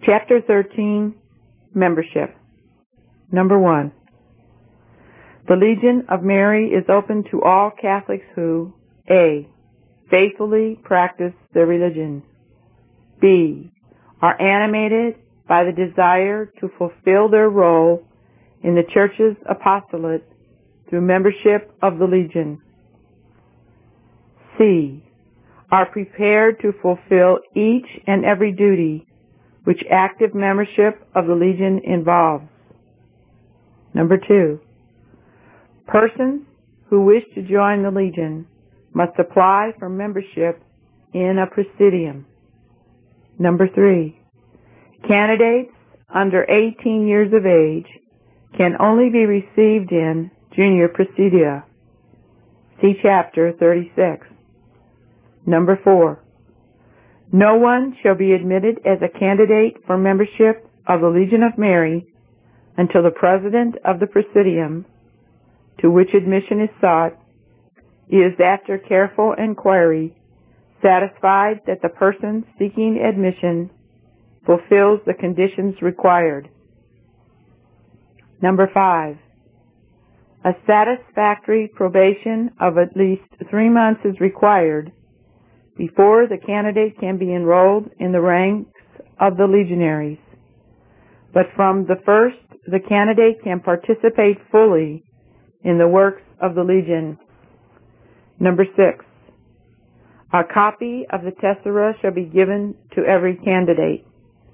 Chapter 13, Membership. Number 1. The Legion of Mary is open to all Catholics who A. Faithfully practice their religion. B. Are animated by the desire to fulfill their role in the Church's apostolate through membership of the Legion. C. Are prepared to fulfill each and every duty which active membership of the Legion involves. Number 2. Persons who wish to join the Legion must apply for membership in a presidium. Number 3. Candidates under 18 years of age can only be received in junior presidia. See Chapter 36. Number 4. No one shall be admitted as a candidate for membership of the Legion of Mary until the president of the presidium, to which admission is sought, is, after careful inquiry, satisfied that the person seeking admission fulfills the conditions required. Number 5. A satisfactory probation of at least 3 months is required before the candidate can be enrolled in the ranks of the legionaries. But from the first, the candidate can participate fully in the works of the Legion. Number 6. A copy of the Tessera shall be given to every candidate.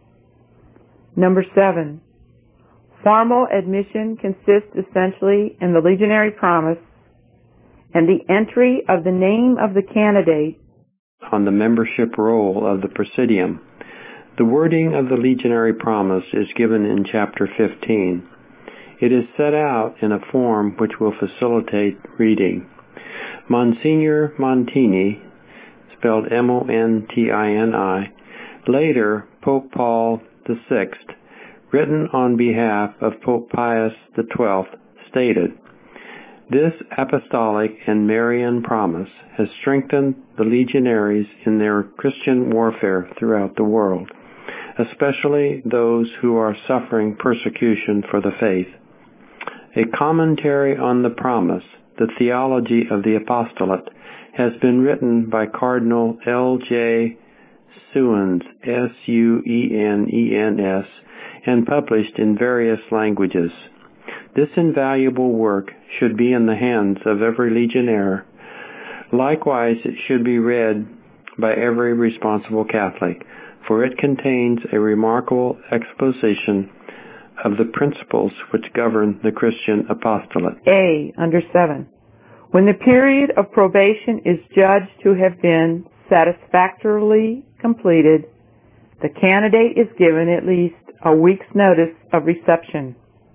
Number 7. Formal admission consists essentially in the legionary promise and the entry of the name of the candidate on the membership roll of the Presidium. The wording of the legionary promise is given in Chapter 15. It is set out in a form which will facilitate reading. Monsignor Montini, spelled M-O-N-T-I-N-I, later Pope Paul VI, written on behalf of Pope Pius XII, stated, "This apostolic and Marian promise has strengthened the legionaries in their Christian warfare throughout the world, especially those who are suffering persecution for the faith. A commentary on the promise, The Theology of the Apostolate, has been written by Cardinal L.J. Suenens, S-U-E-N-E-N-S, and published in various languages. This invaluable work should be in the hands of every legionnaire. Likewise, it should be read by every responsible Catholic, for it contains a remarkable exposition of the principles which govern the Christian apostolate." A. Under 7. When the period of probation is judged to have been satisfactorily completed, the candidate is given at least a week's notice of reception.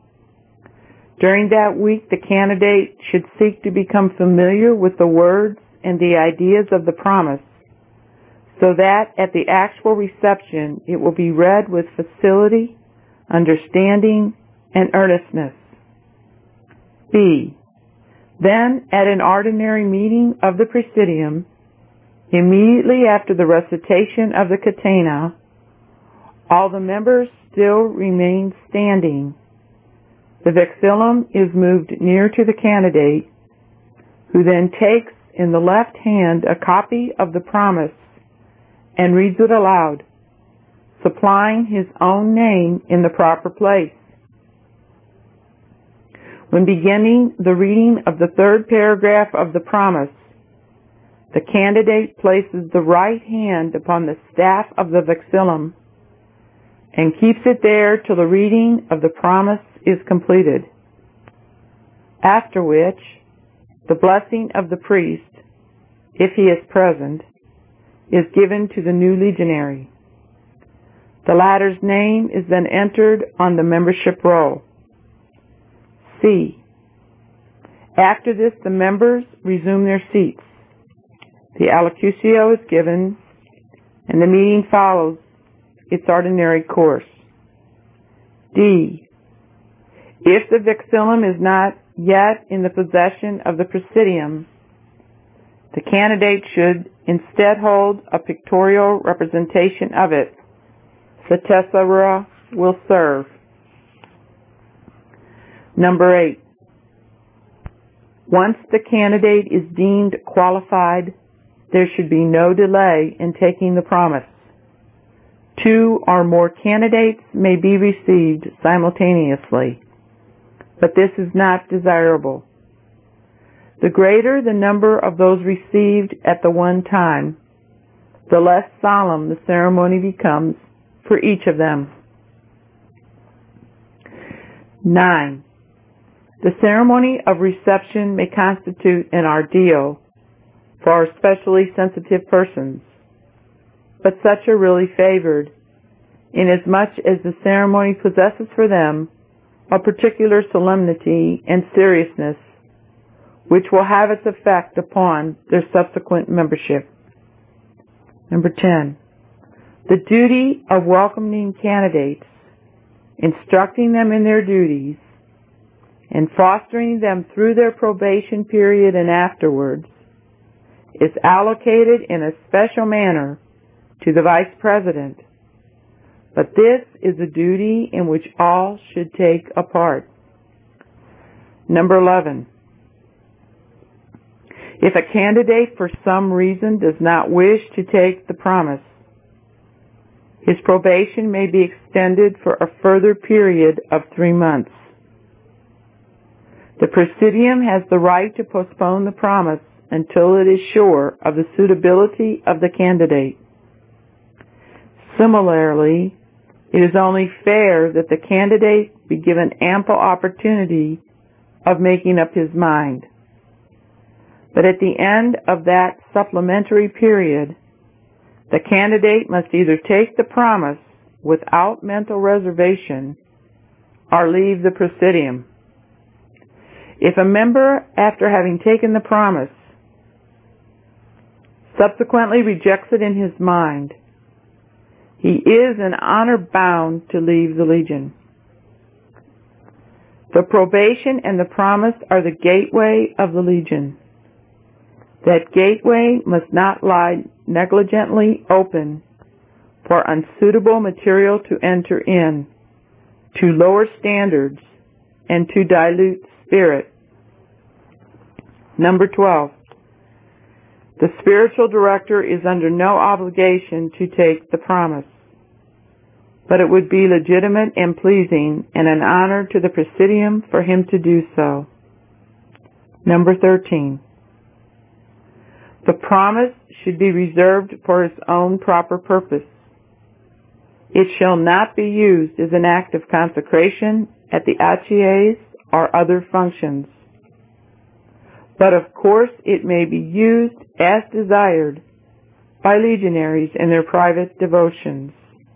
During that week, the candidate should seek to become familiar with the words and the ideas of the promise, so that at the actual reception it will be read with facility, understanding, and earnestness. B. Then, at an ordinary meeting of the Presidium, immediately after the recitation of the Catena, all the members still remain standing. The vexillum is moved near to the candidate, who then takes in the left hand a copy of the promise and reads it aloud, supplying his own name in the proper place. When beginning the reading of the third paragraph of the promise, the candidate places the right hand upon the staff of the vexillum and keeps it there till the reading of the promise is completed, after which the blessing of the priest, if he is present, is given to the new legionary. The latter's name is then entered on the membership roll. C. After this, the members resume their seats. The allocutio is given, and the meeting follows its ordinary course. D. If the vexillum is not yet in the possession of the Presidium, the candidate should instead hold a pictorial representation of it, the tessera will serve. Number 8. Once the candidate is deemed qualified, there should be no delay in taking the promise. 2 or more candidates may be received simultaneously, but this is not desirable. The greater the number of those received at the one time, the less solemn the ceremony becomes for each of them. 9. The ceremony of reception may constitute an ordeal for especially sensitive persons, but such are really favored, inasmuch as the ceremony possesses for them a particular solemnity and seriousness which will have its effect upon their subsequent membership. Number 10. The duty of welcoming candidates, instructing them in their duties, and fostering them through their probation period and afterwards is allocated in a special manner to the Vice President, but this is a duty in which all should take a part. Number 11. If a candidate for some reason does not wish to take the promise, his probation may be extended for a further period of 3 months. The Presidium has the right to postpone the promise until it is sure of the suitability of the candidate. Similarly, it is only fair that the candidate be given ample opportunity of making up his mind. But at the end of that supplementary period, the candidate must either take the promise without mental reservation or leave the Presidium. If a member, after having taken the promise, subsequently rejects it in his mind, he is in honor bound to leave the Legion. The probation and the promise are the gateway of the Legion. That gateway must not lie negligently open for unsuitable material to enter in, to lower standards, and to dilute spirit. Number 12. The spiritual director is under no obligation to take the promise, but it would be legitimate and pleasing and an honor to the Presidium for him to do so. Number 13. The promise should be reserved for its own proper purpose. It shall not be used as an act of consecration at the aties or other functions. But of course it may be used as desired by legionaries in their private devotions.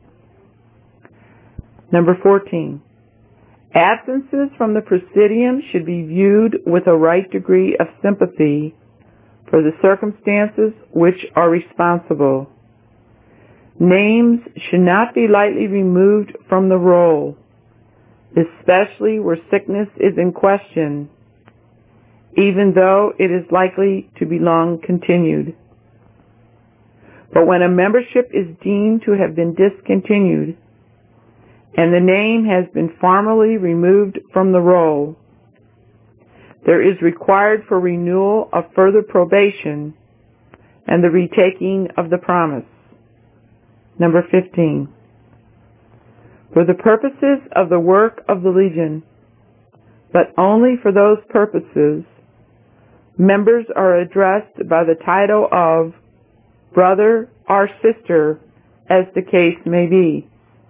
Number 14. Absences from the Presidium should be viewed with a right degree of sympathy for the circumstances which are responsible. Names should not be lightly removed from the roll, especially where sickness is in question, even though it is likely to be long continued. But when a membership is deemed to have been discontinued and the name has been formally removed from the roll, there is required for renewal of further probation and the retaking of the promise. Number 15. For the purposes of the work of the Legion, but only for those purposes, members are addressed by the title of brother or sister, as the case may be.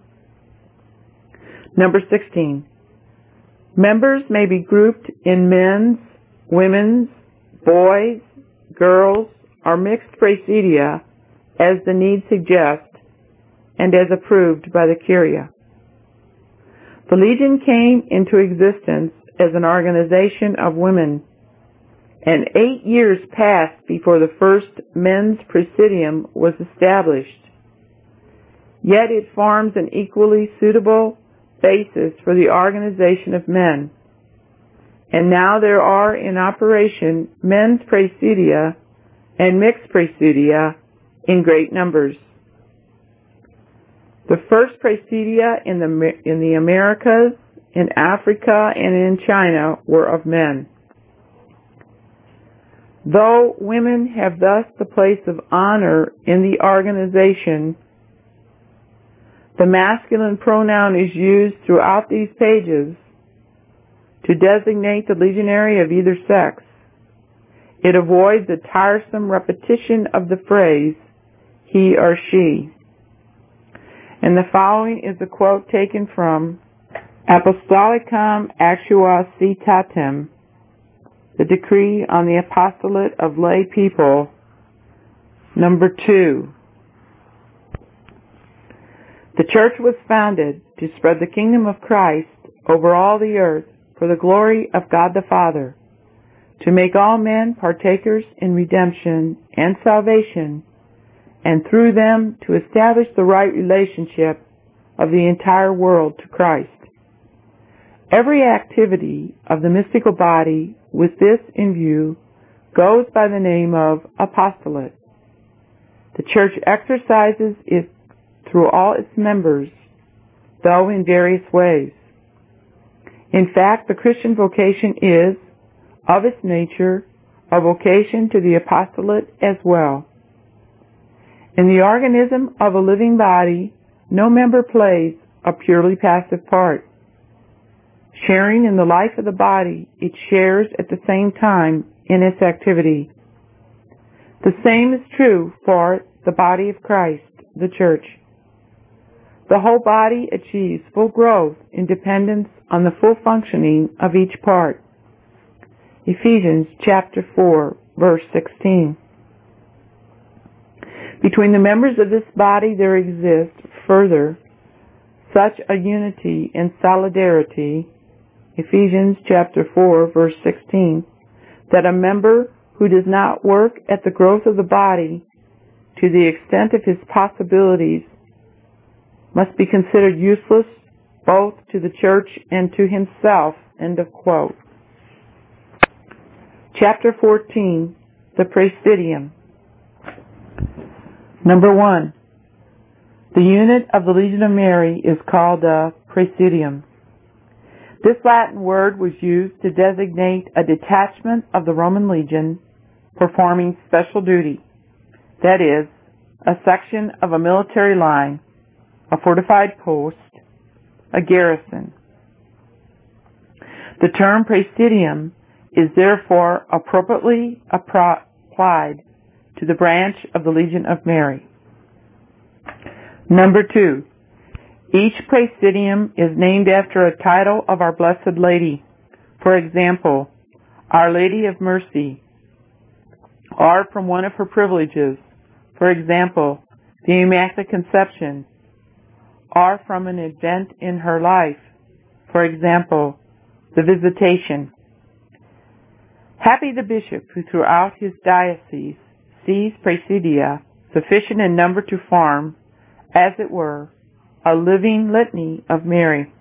Number 16. Members may be grouped in men's, women's, boys, girls, or mixed presidia as the need suggests and as approved by the Curia. The Legion came into existence as an organization of women, and 8 years passed before the first men's presidium was established. Yet it forms an equally suitable basis for the organization of men, and now there are in operation men's presidia and mixed presidia in great numbers. The first Presidia in the Americas, in Africa, and in China were of men. Though women have thus the place of honor in the organization, the masculine pronoun is used throughout these pages to designate the legionary of either sex. It avoids the tiresome repetition of the phrase, he or she. And the following is a quote taken from Apostolicam Actua Citatem, the decree on the apostolate of lay people, number 2. The church was founded to spread the kingdom of Christ over all the earth for the glory of God the Father, to make all men partakers in redemption and salvation, and through them to establish the right relationship of the entire world to Christ. Every activity of the mystical body with this in view goes by the name of apostolate. The church exercises it through all its members, though in various ways. In fact, the Christian vocation is, of its nature, a vocation to the apostolate as well. In the organism of a living body, no member plays a purely passive part. Sharing in the life of the body, it shares at the same time in its activity. The same is true for the body of Christ, the church. The whole body achieves full growth in dependence on the full functioning of each part. Ephesians chapter 4, verse 16. Between the members of this body there exists, further, such a unity and solidarity, Ephesians chapter 4, verse 16, that a member who does not work at the growth of the body to the extent of his possibilities must be considered useless both to the church and to himself. End of quote. Chapter 14, the Praesidium. Number 1. The unit of the Legion of Mary is called a Praesidium. This Latin word was used to designate a detachment of the Roman legion performing special duty, that is, a section of a military line, a fortified post, a garrison. The term Praesidium is therefore appropriately applied to the branch of the Legion of Mary. Number 2. Each Praesidium is named after a title of Our Blessed Lady. For example, Our Lady of Mercy, or from one of her privileges. For example, the Immaculate Conception, or from an event in her life. For example, the Visitation. Happy the bishop who throughout his diocese sees Praesidia sufficient in number to form, as it were, a living litany of Mary.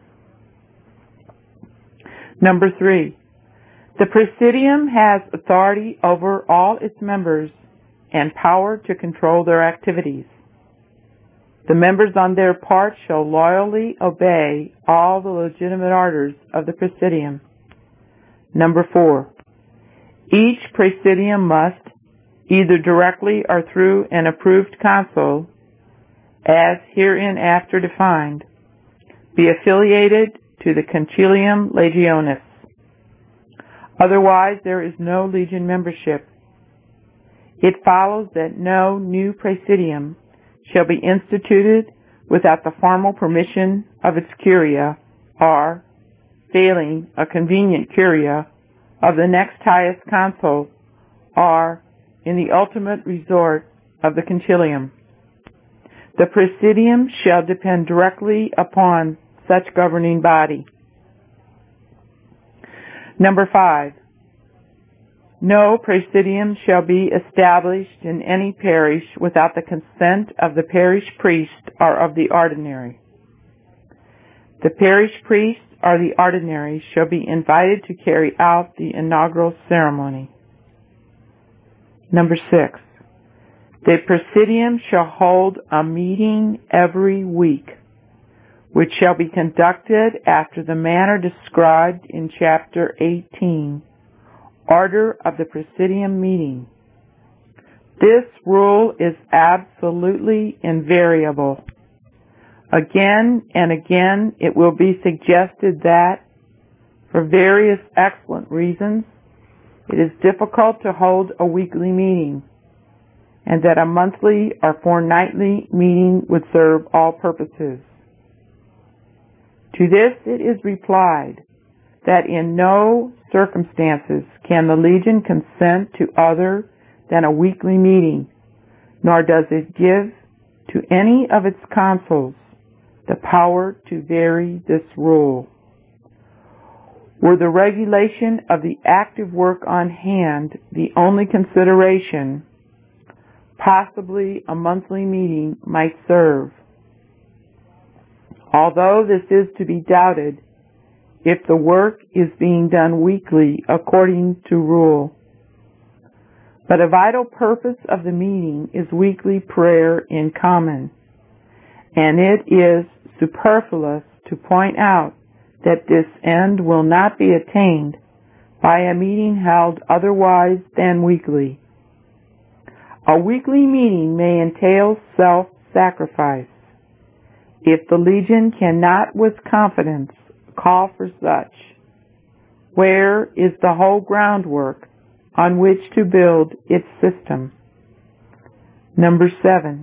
Number 3. The Praesidium has authority over all its members and power to control their activities. The members on their part shall loyally obey all the legitimate orders of the Praesidium. Number 4. Each Praesidium must, either directly or through an approved consul, as hereinafter defined, be affiliated to the Concilium Legionis. Otherwise, there is no legion membership. It follows that no new Praesidium shall be instituted without the formal permission of its curia, or, failing a convenient curia, of the next highest consul, or, in the ultimate resort, of the Concilium. The Praesidium shall depend directly upon such governing body. Number 5. No Praesidium shall be established in any parish without the consent of the parish priest or of the ordinary. The parish priest or the ordinary shall be invited to carry out the inaugural ceremony. Number 6. The Praesidium shall hold a meeting every week. which shall be conducted after the manner described in Chapter 18, Order of the Presidium Meeting. This rule is absolutely invariable. Again and again it will be suggested that, for various excellent reasons, it is difficult to hold a weekly meeting, and that a monthly or fortnightly meeting would serve all purposes. To this it is replied that in no circumstances can the Legion consent to other than a weekly meeting, nor does it give to any of its consuls the power to vary this rule. Were the regulation of the active work on hand the only consideration, possibly a monthly meeting might serve. Although this is to be doubted if the work is being done weekly according to rule. But a vital purpose of the meeting is weekly prayer in common, and it is superfluous to point out that this end will not be attained by a meeting held otherwise than weekly. A weekly meeting may entail self-sacrifice. If the Legion cannot with confidence call for such, where is the whole groundwork on which to build its system? Number 7.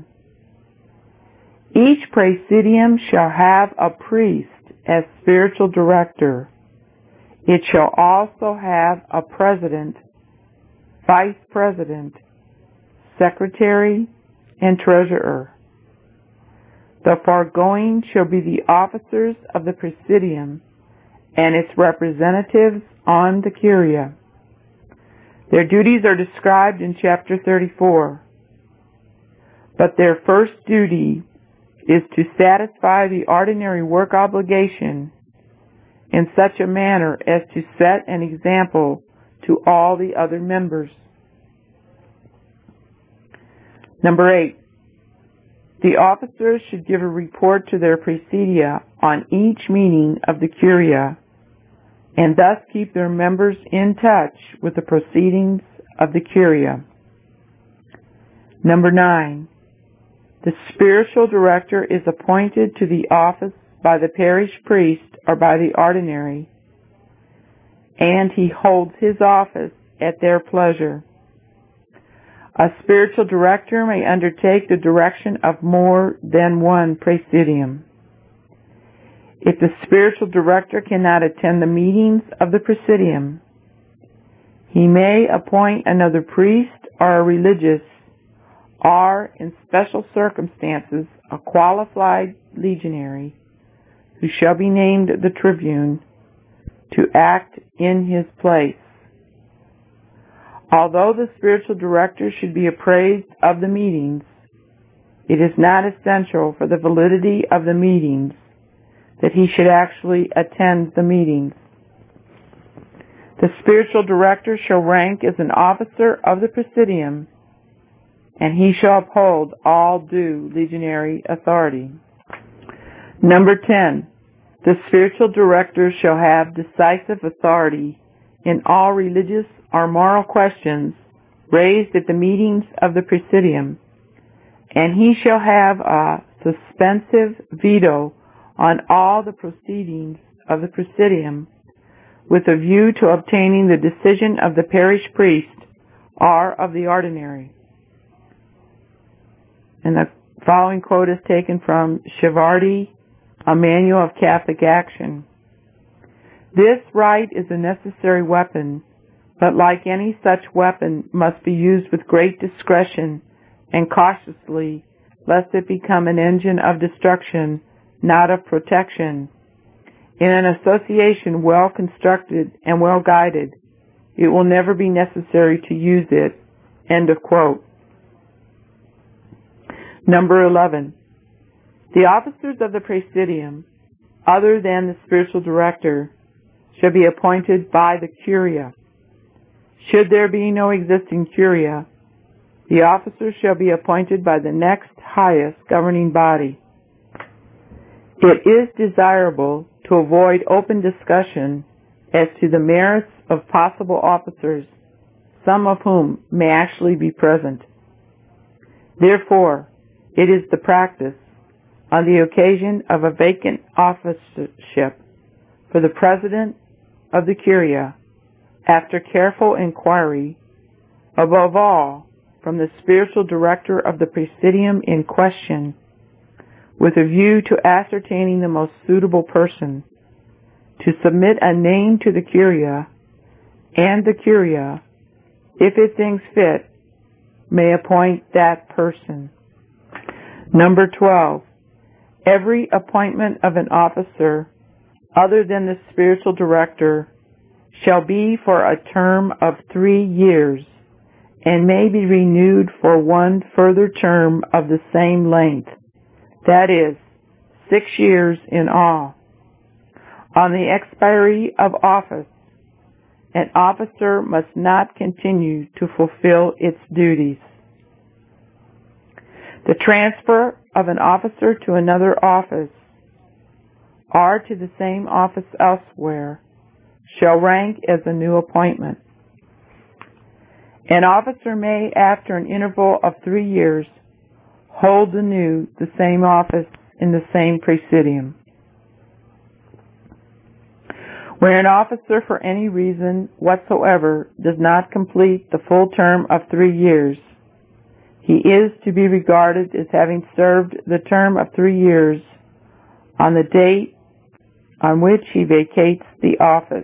Each Praesidium shall have a priest as spiritual director. It shall also have a president, vice president, secretary, and treasurer. The foregoing shall be the officers of the Presidium and its representatives on the Curia. Their duties are described in Chapter 34, but their first duty is to satisfy the ordinary work obligation in such a manner as to set an example to all the other members. Number 8. The officers should give a report to their Presidia on each meeting of the Curia, and thus keep their members in touch with the proceedings of the Curia. Number 9. The spiritual director is appointed to the office by the parish priest or by the ordinary, and he holds his office at their pleasure. A spiritual director may undertake the direction of more than one Praesidium. If the spiritual director cannot attend the meetings of the Presidium, he may appoint another priest or a religious, or, in special circumstances, a qualified legionary, who shall be named the tribune, to act in his place. Although the spiritual director should be appraised of the meetings, it is not essential for the validity of the meetings that he should actually attend the meetings. The spiritual director shall rank as an officer of the Presidium, and he shall uphold all due legionary authority. Number 10. The spiritual director shall have decisive authority in all religious or moral questions raised at the meetings of the Presidium, and he shall have a suspensive veto on all the proceedings of the Presidium, with a view to obtaining the decision of the parish priest or of the ordinary. And the following quote is taken from Chiavardi, A Manual of Catholic Action. This right is a necessary weapon, but like any such weapon must be used with great discretion and cautiously, lest it become an engine of destruction, not of protection. In an association well constructed and well guided, it will never be necessary to use it. End of quote. Number 11. The officers of the Praesidium, other than the spiritual director, shall be appointed by the Curia. Should there be no existing Curia, the officers shall be appointed by the next highest governing body. It is desirable to avoid open discussion as to the merits of possible officers, some of whom may actually be present. Therefore, it is the practice, on the occasion of a vacant officership, for the President of the Curia, after careful inquiry, above all from the spiritual director of the Presidium in question, with a view to ascertaining the most suitable person, to submit a name to the Curia, and the Curia, if it thinks fit, may appoint that person. Number 12. Every appointment of an officer other than the spiritual director shall be for a term of 3 years and may be renewed for one further term of the same length, that is, 6 years in all. On the expiry of office, an officer must not continue to fulfill its duties. The transfer of an officer to another office or to the same office elsewhere shall rank as a new appointment. An officer may, after an interval of 3 years, hold anew the same office in the same presidium. When an officer, for any reason whatsoever, does not complete the full term of 3 years, he is to be regarded as having served the term of 3 years on the date on which he vacates the office.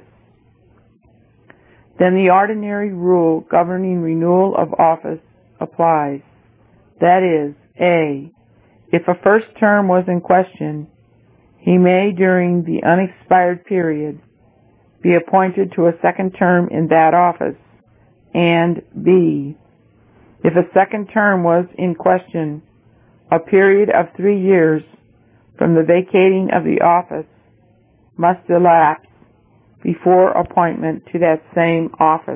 Then the ordinary rule governing renewal of office applies. That is, A, if a first term was in question, he may, during the unexpired period, be appointed to a second term in that office, and B, if a second term was in question, a period of 3 years from the vacating of the office must elapse before appointment to that same office.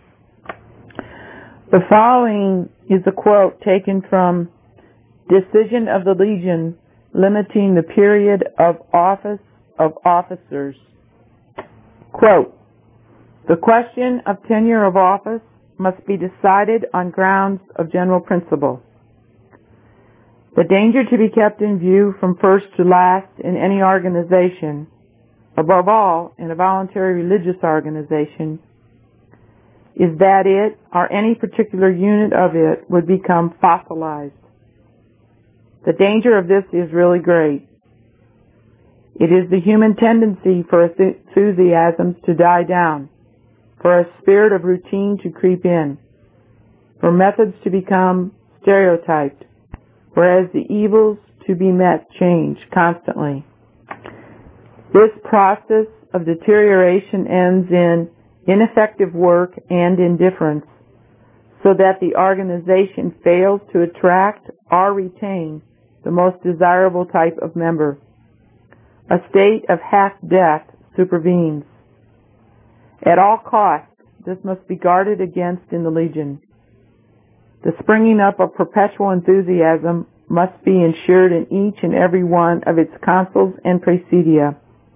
The following is a quote taken from Decision of the Legion limiting the period of office of officers. Quote, the question of tenure of office must be decided on grounds of general principle. The danger to be kept in view from first to last in any organization, above all in a voluntary religious organization, is that it or any particular unit of it would become fossilized. The danger of this is really great. It is the human tendency for enthusiasms to die down, for a spirit of routine to creep in, for methods to become stereotyped, whereas the evils to be met change constantly. This process of deterioration ends in ineffective work and indifference, so that the organization fails to attract or retain the most desirable type of member. A state of half-death supervenes. At all costs, this must be guarded against in the Legion. The springing up of perpetual enthusiasm must be ensured in each and every one of its consuls and presidia.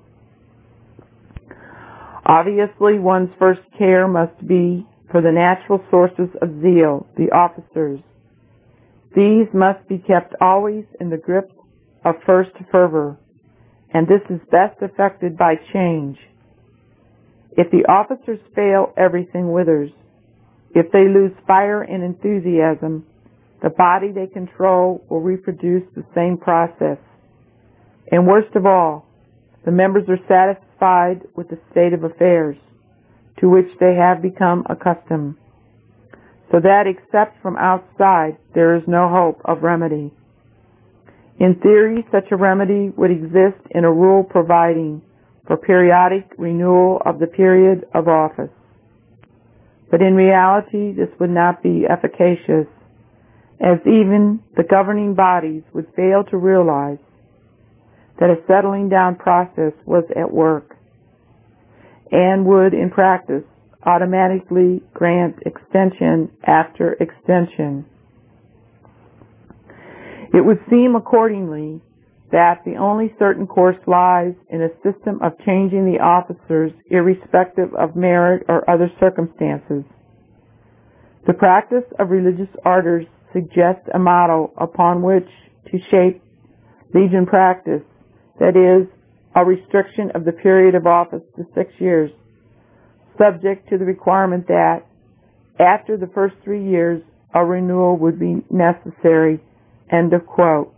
Obviously, one's first care must be for the natural sources of zeal, the officers. These must be kept always in the grip of first fervor, and this is best effected by change. If the officers fail, everything withers. If they lose fire and enthusiasm, the body they control will reproduce the same process. And worst of all, the members are satisfied with the state of affairs to which they have become accustomed, so that except from outside there is no hope of remedy. In theory, such a remedy would exist in a rule providing for periodic renewal of the period of office. But in reality, this would not be efficacious, as even the governing bodies would fail to realize that a settling down process was at work, and would, in practice, automatically grant extension after extension. It would seem, accordingly, that the only certain course lies in a system of changing the officers irrespective of merit or other circumstances. The practice of religious orders suggests a model upon which to shape Legion practice, that is, a restriction of the period of office to 6 years, subject to the requirement that after the first 3 years a renewal would be necessary. End of quote.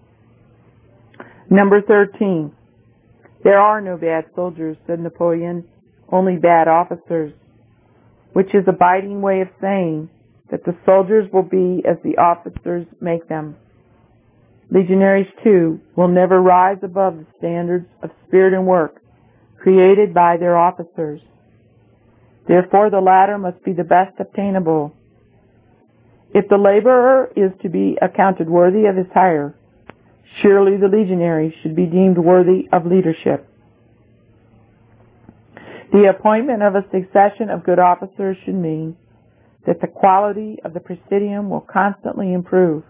Number 13. There are no bad soldiers, said Napoleon, only bad officers, which is a biting way of saying that the soldiers will be as the officers make them. Legionaries, too, will never rise above the standards of spirit and work created by their officers. Therefore, the latter must be the best obtainable. If the laborer is to be accounted worthy of his hire, surely the legionary should be deemed worthy of leadership. The appointment of a succession of good officers should mean that the quality of the Presidium will constantly improve.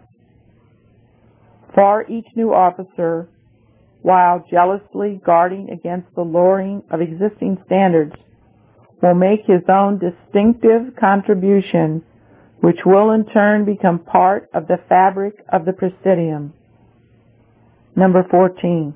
For each new officer, while jealously guarding against the lowering of existing standards, will make his own distinctive contribution, which will in turn become part of the fabric of the Presidium. Number 14.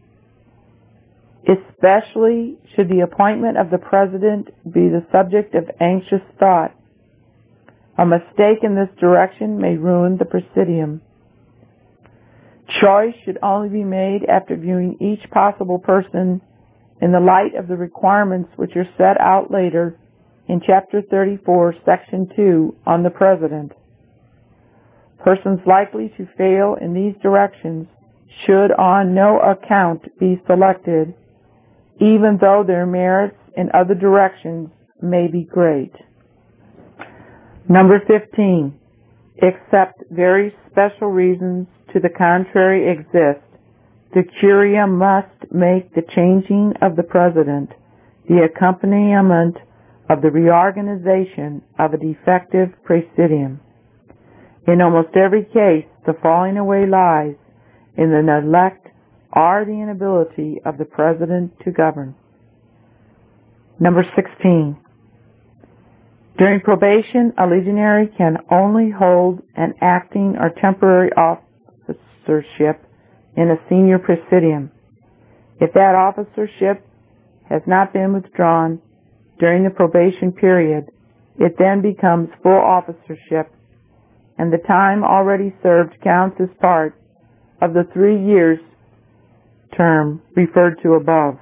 Especially should the appointment of the President be the subject of anxious thought. A mistake in this direction may ruin the Presidium. Choice should only be made after viewing each possible person in the light of the requirements which are set out later in Chapter 34, Section 2 on the President. Persons likely to fail in these directions should on no account be selected, even though their merits in other directions may be great. Number 15. Except very special reasons to the contrary exist, the Curia must make the changing of the President the accompaniment of the reorganization of a defective Presidium. In almost every case, the falling away lies in the neglect or the inability of the President to govern. Number 16. During probation, a legionary can only hold an acting or temporary officership in a senior Presidium. If that officership has not been withdrawn during the probation period, it then becomes full officership, and the time already served counts as part of the 3 years term referred to above.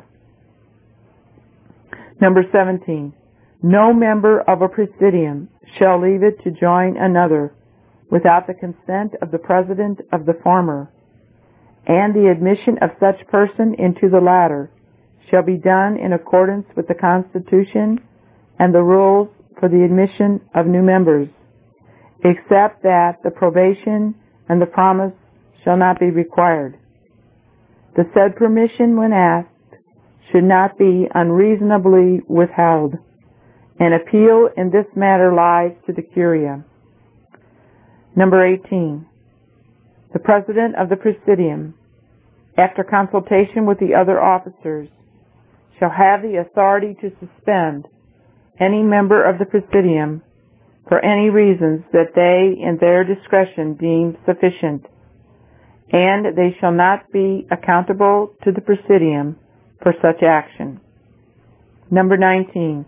Number 17. No member of a Presidium shall leave it to join another without the consent of the President of the former, and the admission of such person into the latter shall be done in accordance with the Constitution and the rules for the admission of new members, except that the probation and the promise shall not be required. The said permission, when asked, should not be unreasonably withheld. An appeal in this matter lies to the Curia. Number 18. The President of the Presidium, after consultation with the other officers, shall have the authority to suspend any member of the Presidium for any reasons that they in their discretion deem sufficient, and they shall not be accountable to the Presidium for such action. Number 19.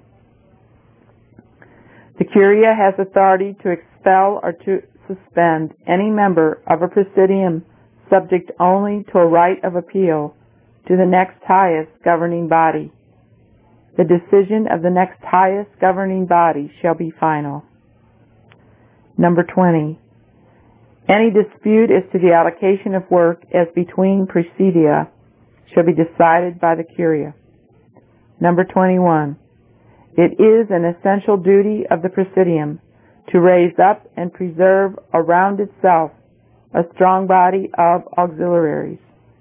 The Curia has authority to expel or to suspend any member of a Presidium subject only to a right of appeal to the next highest governing body. The decision of the next highest governing body shall be final. Number 20. Any dispute as to the allocation of work as between Presidia shall be decided by the Curia. Number 21. It is an essential duty of the Presidium to raise up and preserve around itself a strong body of auxiliaries.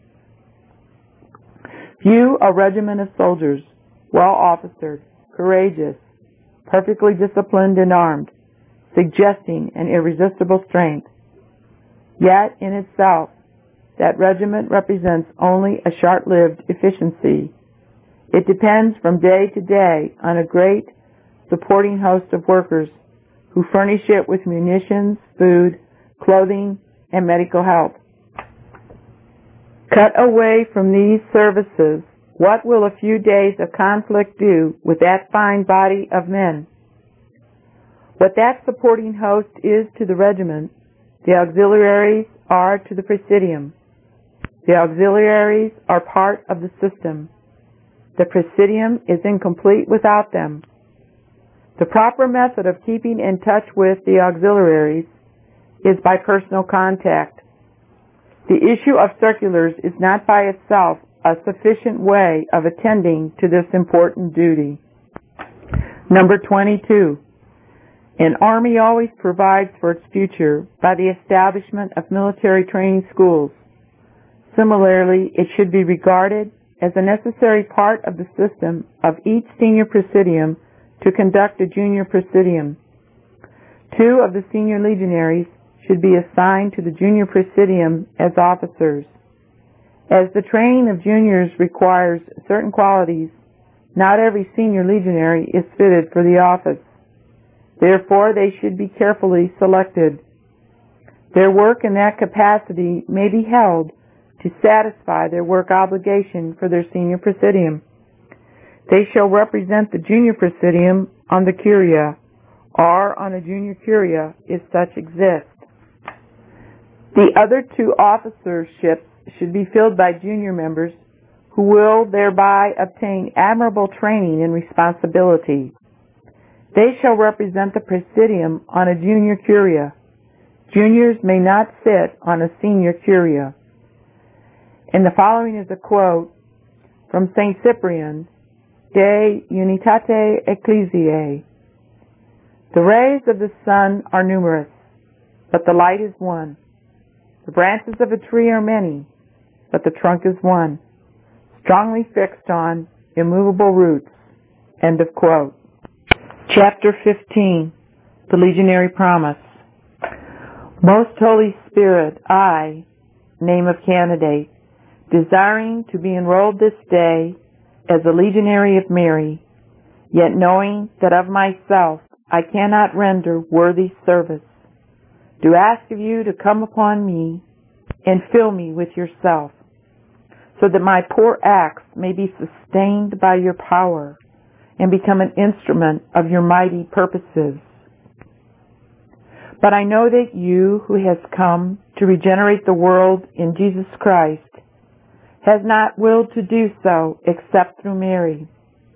View a regiment of soldiers, well officered, courageous, perfectly disciplined and armed, suggesting an irresistible strength. Yet in itself that regiment represents only a short-lived efficiency. It depends from day to day on a great supporting host of workers who furnish it with munitions, food, clothing, and medical help. Cut away from these services, what will a few days of conflict do with that fine body of men? What that supporting host is to the regiment, the auxiliaries are to the Presidium. The auxiliaries are part of the system. The Presidium is incomplete without them. The proper method of keeping in touch with the auxiliaries is by personal contact. The issue of circulars is not by itself a sufficient way of attending to this important duty. Number 22. An army always provides for its future by the establishment of military training schools. Similarly, it should be regarded as a necessary part of the system of each senior presidium to conduct a junior presidium. 2 of the senior legionaries should be assigned to the junior presidium as officers. As the training of juniors requires certain qualities, not every senior legionary is fitted for the office. Therefore, they should be carefully selected. Their work in that capacity may be held to satisfy their work obligation for their senior presidium. They shall represent the junior presidium on the curia, or on a junior curia if such exists. The other 2 officerships should be filled by junior members who will thereby obtain admirable training and responsibility. They shall represent the Presidium on a junior curia. Juniors may not sit on a senior curia. And the following is a quote from St. Cyprian, De Unitate Ecclesiae. The rays of the sun are numerous, but the light is one. The branches of a tree are many, but the trunk is one, strongly fixed on immovable roots. End of quote. Chapter 15. The Legionary Promise. Most Holy Spirit, I, name of candidate, desiring to be enrolled this day as a legionary of Mary, yet knowing that of myself I cannot render worthy service, do ask of you to come upon me and fill me with yourself, so that my poor acts may be sustained by your power and become an instrument of your mighty purposes. But I know that you, who has come to regenerate the world in Jesus Christ, has not willed to do so except through Mary,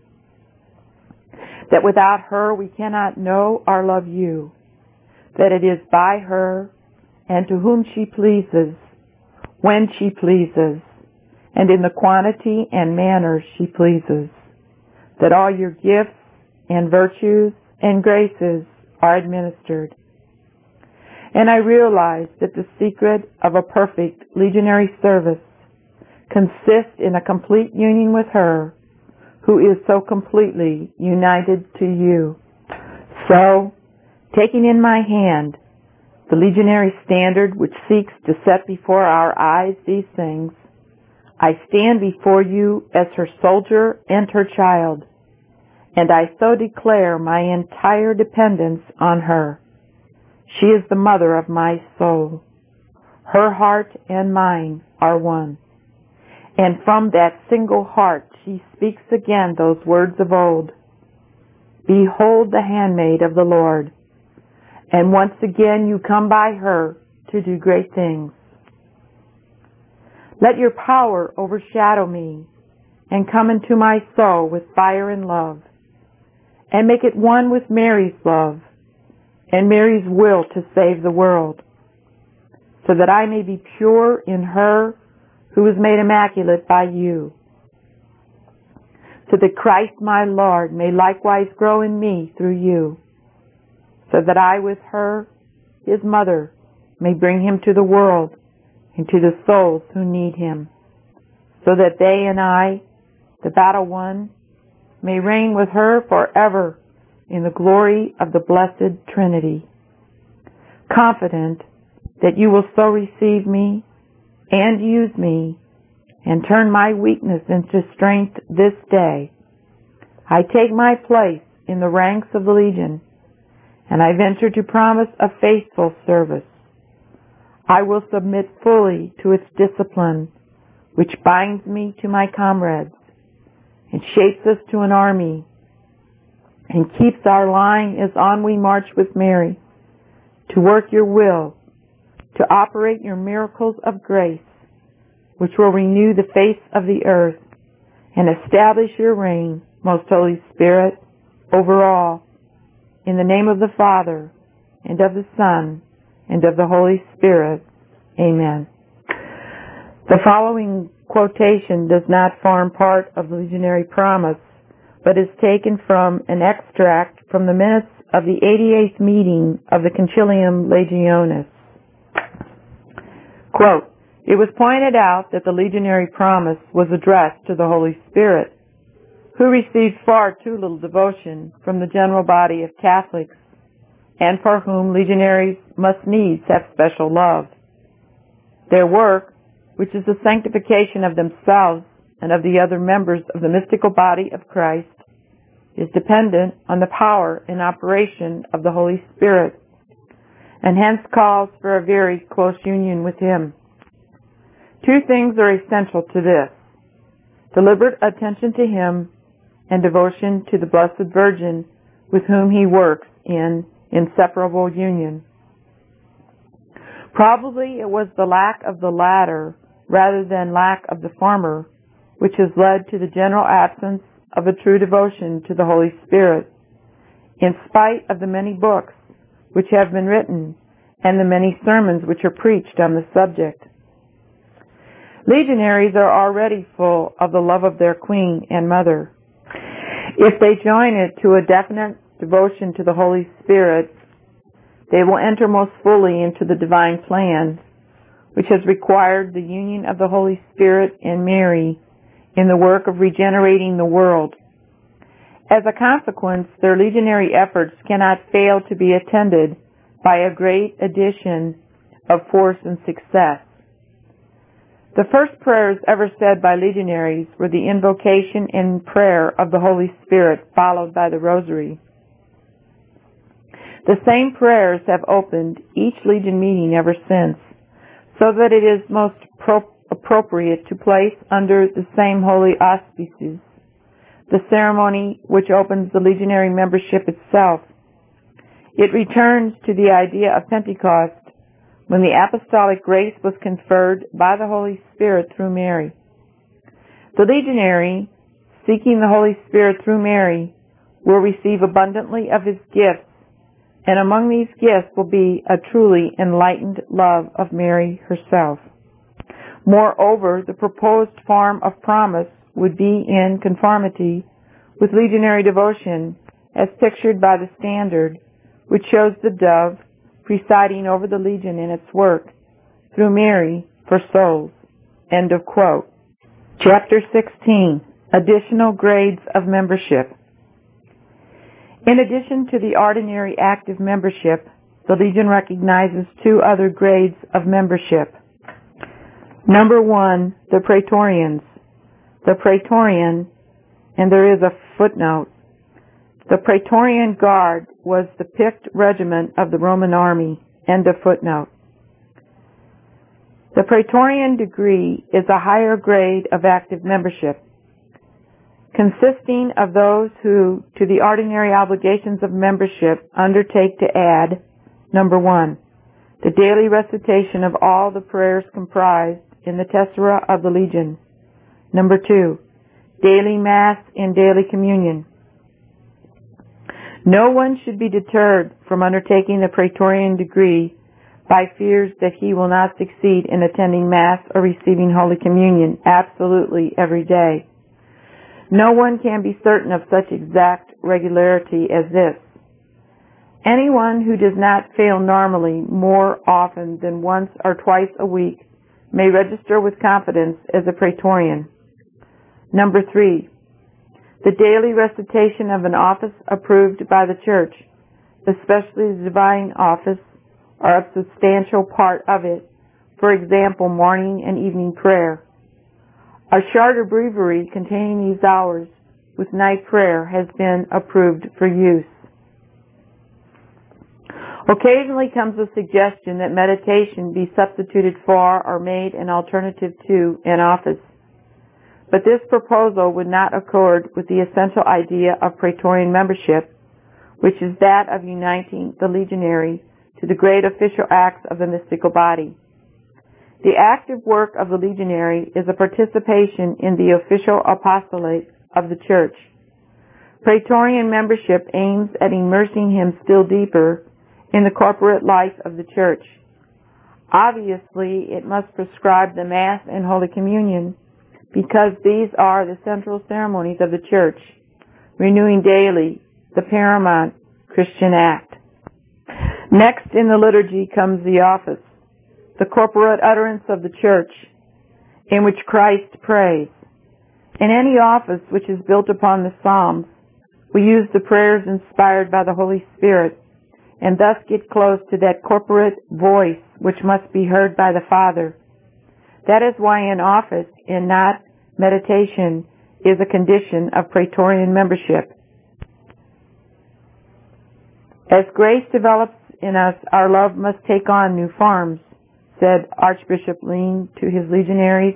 that without her we cannot know or love you, that it is by her and to whom she pleases, when she pleases, and in the quantity and manner she pleases, that all your gifts and virtues and graces are administered. And I realize that the secret of a perfect legionary service consists in a complete union with her who is so completely united to you. So, taking in my hand the legionary standard which seeks to set before our eyes these things, I stand before you as her soldier and her child, and I so declare my entire dependence on her. She is the mother of my soul. Her heart and mine are one. And from that single heart she speaks again those words of old, "Behold the handmaid of the Lord." And once again you come by her to do great things. Let your power overshadow me and come into my soul with fire and love, and make it one with Mary's love and Mary's will to save the world, so that I may be pure in her who was made immaculate by you, so that Christ my Lord may likewise grow in me through you, so that I with her, his mother, may bring him to the world and to the souls who need him, so that they and I, the battle won, may reign with her forever in the glory of the blessed Trinity. Confident that you will so receive me, and use me, and turn my weakness into strength this day. I take my place in the ranks of the Legion, and I venture to promise a faithful service. I will submit fully to its discipline, which binds me to my comrades, and shapes us to an army, and keeps our line as on we march with Mary, to work your will, to operate your miracles of grace, which will renew the face of the earth, and establish your reign, most Holy Spirit, over all. In the name of the Father, and of the Son, and of the Holy Spirit. Amen. The following quotation does not form part of the Legionary Promise, but is taken from an extract from the minutes of the 88th meeting of the Concilium Legionis. Quote, "It was pointed out that the Legionary Promise was addressed to the Holy Spirit, who received far too little devotion from the general body of Catholics, and for whom legionaries must needs have special love. Their work, which is the sanctification of themselves and of the other members of the mystical body of Christ, is dependent on the power and operation of the Holy Spirit, and hence calls for a very close union with Him. Two things are essential to this: deliberate attention to Him and devotion to the Blessed Virgin, with whom He works in inseparable union. Probably it was the lack of the latter rather than lack of the former which has led to the general absence of a true devotion to the Holy Spirit, in spite of the many books which have been written and the many sermons which are preached on the subject. Legionaries are already full of the love of their Queen and Mother. If they join it to a definite devotion to the Holy Spirit, they will enter most fully into the divine plan, which has required the union of the Holy Spirit and Mary in the work of regenerating the world. As a consequence, their legionary efforts cannot fail to be attended by a great addition of force and success. The first prayers ever said by legionaries were the invocation and prayer of the Holy Spirit, followed by the Rosary. The same prayers have opened each Legion meeting ever since, so that it is most appropriate to place under the same holy auspices the ceremony which opens the legionary membership itself. It returns to the idea of Pentecost, when the apostolic grace was conferred by the Holy Spirit through Mary. The legionary, seeking the Holy Spirit through Mary, will receive abundantly of His gifts, and among these gifts will be a truly enlightened love of Mary herself. Moreover, the proposed form of promise would be in conformity with legionary devotion as pictured by the standard, which shows the dove presiding over the Legion in its work, through Mary for souls. End of quote. Chapter 16. Additional grades of membership. In addition to the ordinary active membership, the Legion recognizes two other grades of membership. Number 1, the Praetorians. The Praetorian, and there is a footnote, the Praetorian Guard was the picked regiment of the Roman army. End of footnote. The Praetorian degree is a higher grade of active membership, consisting of those who, to the ordinary obligations of membership, undertake to add, number 1, the daily recitation of all the prayers comprised in the Tessera of the Legion. Number 2, daily Mass and daily communion. No one should be deterred from undertaking the Praetorian degree by fears that he will not succeed in attending Mass or receiving Holy Communion absolutely every day. No one can be certain of such exact regularity as this. Anyone who does not fail normally more often than once or twice a week may register with confidence as a Praetorian. Number 3, the daily recitation of an office approved by the Church, especially the divine office, or a substantial part of it, for example, morning and evening prayer. A charter breviary containing these hours with night prayer has been approved for use. Occasionally comes a suggestion that meditation be substituted for or made an alternative to an office. But this proposal would not accord with the essential idea of Praetorian membership, which is that of uniting the legionary to the great official acts of the mystical body. The active work of the legionary is a participation in the official apostolate of the Church. Praetorian membership aims at immersing him still deeper in the corporate life of the Church. Obviously, it must prescribe the Mass and Holy Communion, because these are the central ceremonies of the Church, renewing daily the paramount Christian act. Next in the liturgy comes the office, the corporate utterance of the Church, in which Christ prays. In any office which is built upon the Psalms, we use the prayers inspired by the Holy Spirit, and thus get close to that corporate voice which must be heard by the Father. That is why an office, and not meditation, is a condition of Praetorian membership. As grace develops in us, our love must take on new forms, said Archbishop Lean to his legionaries.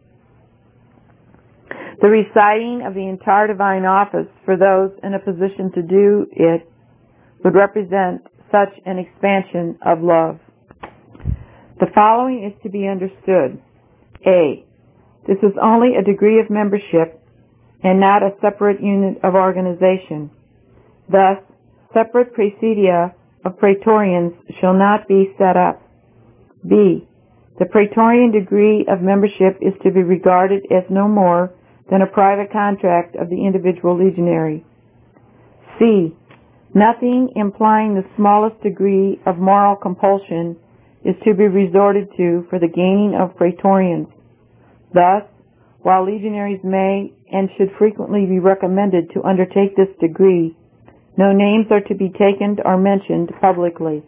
The reciting of the entire divine office for those in a position to do it would represent such an expansion of love. The following is to be understood. A. This is only a degree of membership and not a separate unit of organization. Thus, separate presidia of Praetorians shall not be set up. B. The Praetorian degree of membership is to be regarded as no more than a private contract of the individual legionary. C. Nothing implying the smallest degree of moral compulsion is to be resorted to for the gaining of Praetorians. Thus, while legionaries may and should frequently be recommended to undertake this degree, no names are to be taken or mentioned publicly.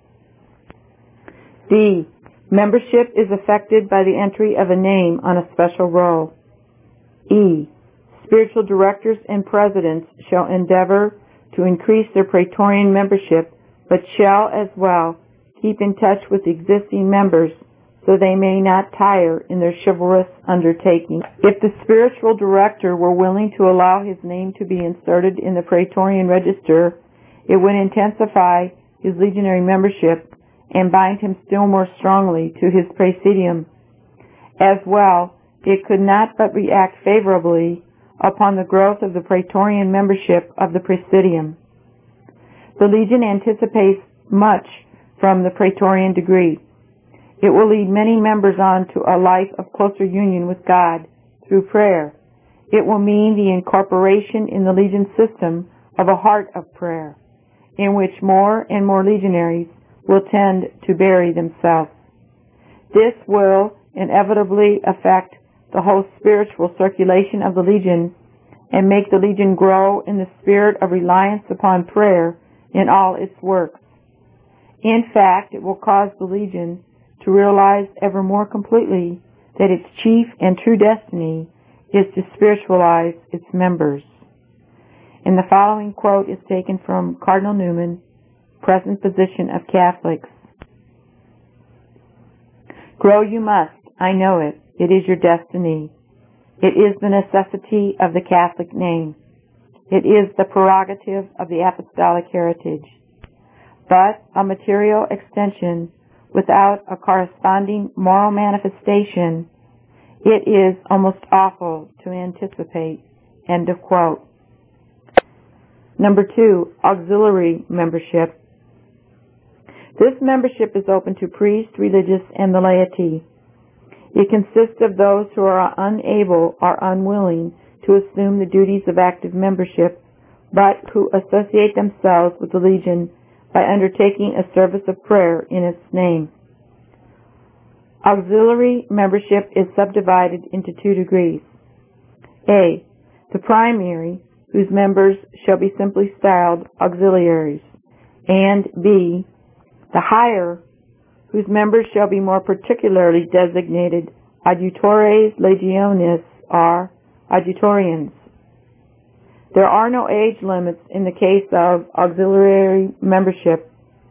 D. Membership is effected by the entry of a name on a special roll. E. Spiritual directors and presidents shall endeavor to increase their Praetorian membership, but shall as well keep in touch with existing members so they may not tire in their chivalrous undertaking. If the spiritual director were willing to allow his name to be inserted in the Praetorian register, it would intensify his legionary membership and bind him still more strongly to his praesidium. As well, it could not but react favorably upon the growth of the Praetorian membership of the Presidium. The Legion anticipates much from the Praetorian degree. It will lead many members on to a life of closer union with God through prayer. It will mean the incorporation in the Legion system of a heart of prayer, in which more and more legionaries will tend to bury themselves. This will inevitably affect the whole spiritual circulation of the Legion and make the Legion grow in the spirit of reliance upon prayer in all its works. In fact, it will cause the Legion to realize ever more completely that its chief and true destiny is to spiritualize its members. And the following quote is taken from Cardinal Newman, Present Position of Catholics. Grow you must, I know it. It is your destiny. It is the necessity of the Catholic name. It is the prerogative of the apostolic heritage. But a material extension without a corresponding moral manifestation, it is almost awful to anticipate. End of quote. Number 2, auxiliary membership. This membership is open to priests, religious, and the laity. It consists of those who are unable or unwilling to assume the duties of active membership, but who associate themselves with the Legion by undertaking a service of prayer in its name. Auxiliary membership is subdivided into 2 degrees. A. The primary, whose members shall be simply styled auxiliaries, and B. The higher, whose members shall be more particularly designated adjutores legionis, or adjutorians. There are no age limits in the case of auxiliary membership.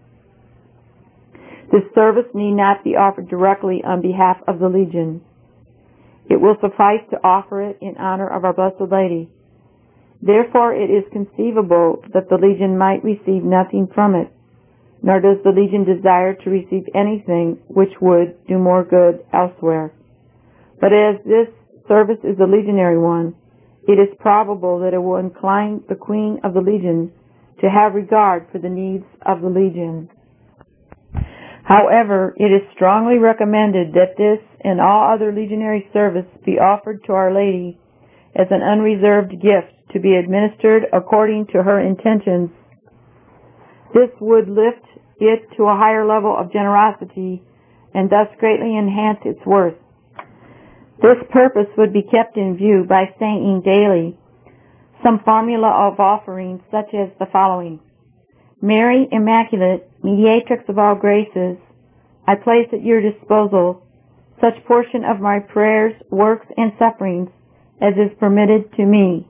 This service need not be offered directly on behalf of the Legion. It will suffice to offer it in honor of our Blessed Lady. Therefore, it is conceivable that the Legion might receive nothing from it, nor does the Legion desire to receive anything which would do more good elsewhere. But as this service is a legionary one, it is probable that it will incline the Queen of the Legion to have regard for the needs of the Legion. However, it is strongly recommended that this and all other legionary service be offered to Our Lady as an unreserved gift to be administered according to her intentions. This would lift it to a higher level of generosity and thus greatly enhance its worth. This purpose would be kept in view by saying daily some formula of offerings such as the following. Mary Immaculate, Mediatrix of all graces, I place at your disposal such portion of my prayers, works, and sufferings as is permitted to me.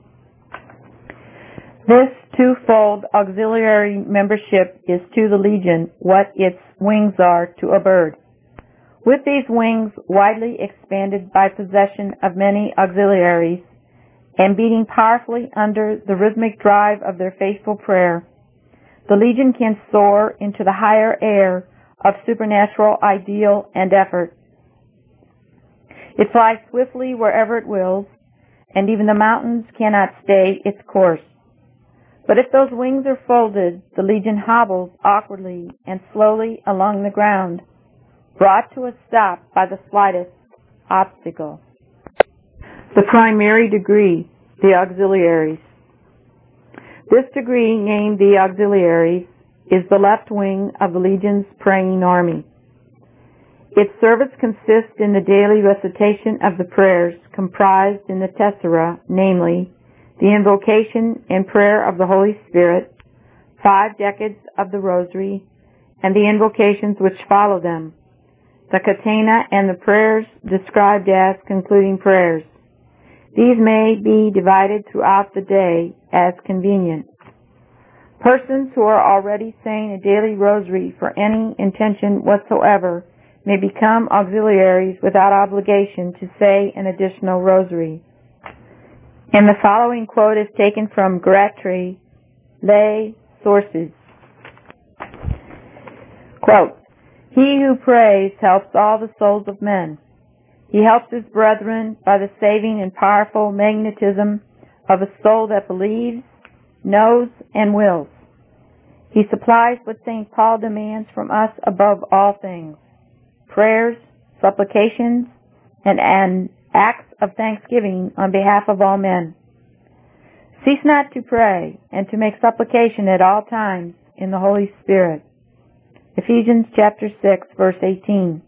This twofold auxiliary membership is to the Legion what its wings are to a bird. With these wings widely expanded by possession of many auxiliaries and beating powerfully under the rhythmic drive of their faithful prayer, the Legion can soar into the higher air of supernatural ideal and effort. It flies swiftly wherever it wills, and even the mountains cannot stay its course. But if those wings are folded, the Legion hobbles awkwardly and slowly along the ground, brought to a stop by the slightest obstacle. The primary degree, the auxiliaries. This degree, named the auxiliaries, is the left wing of the Legion's praying army. Its service consists in the daily recitation of the prayers comprised in the Tessera, namely, the invocation and prayer of the Holy Spirit, 5 decades of the Rosary, and the invocations which follow them, the Catena and the prayers described as concluding prayers. These may be divided throughout the day as convenient. Persons who are already saying a daily rosary for any intention whatsoever may become auxiliaries without obligation to say an additional rosary. And the following quote is taken from Gratry, Lay Sources. Quote, He who prays helps all the souls of men. He helps his brethren by the saving and powerful magnetism of a soul that believes, knows, and wills. He supplies what St. Paul demands from us above all things, prayers, supplications, and acts of thanksgiving on behalf of all men. Cease not to pray and to make supplication at all times in the Holy Spirit. Ephesians chapter 6, verse 18.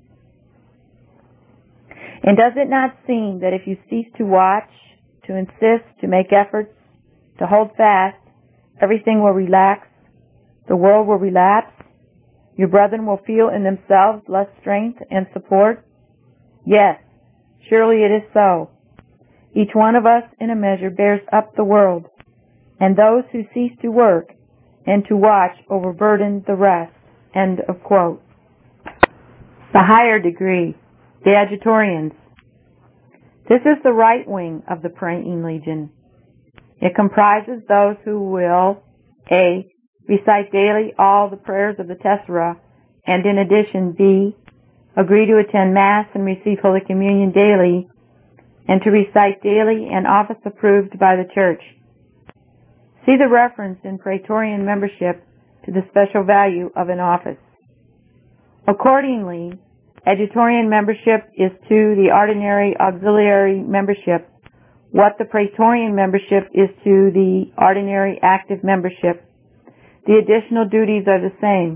And does it not seem that if you cease to watch, to insist, to make efforts, to hold fast, everything will relax, the world will relapse, your brethren will feel in themselves less strength and support? Yes, surely it is so. Each one of us in a measure bears up the world, and those who cease to work and to watch overburden the rest. End of quote. The higher degree, the adjutorians. This is the right wing of the Praying Legion. It comprises those who will A. Recite daily all the prayers of the Tessera, and in addition B. Agree to attend Mass and receive Holy Communion daily, and to recite daily an office approved by the Church. See the reference in Praetorian membership to the special value of an office. Accordingly, adjutorian membership is to the ordinary auxiliary membership what the Praetorian membership is to the ordinary active membership. The additional duties are the same.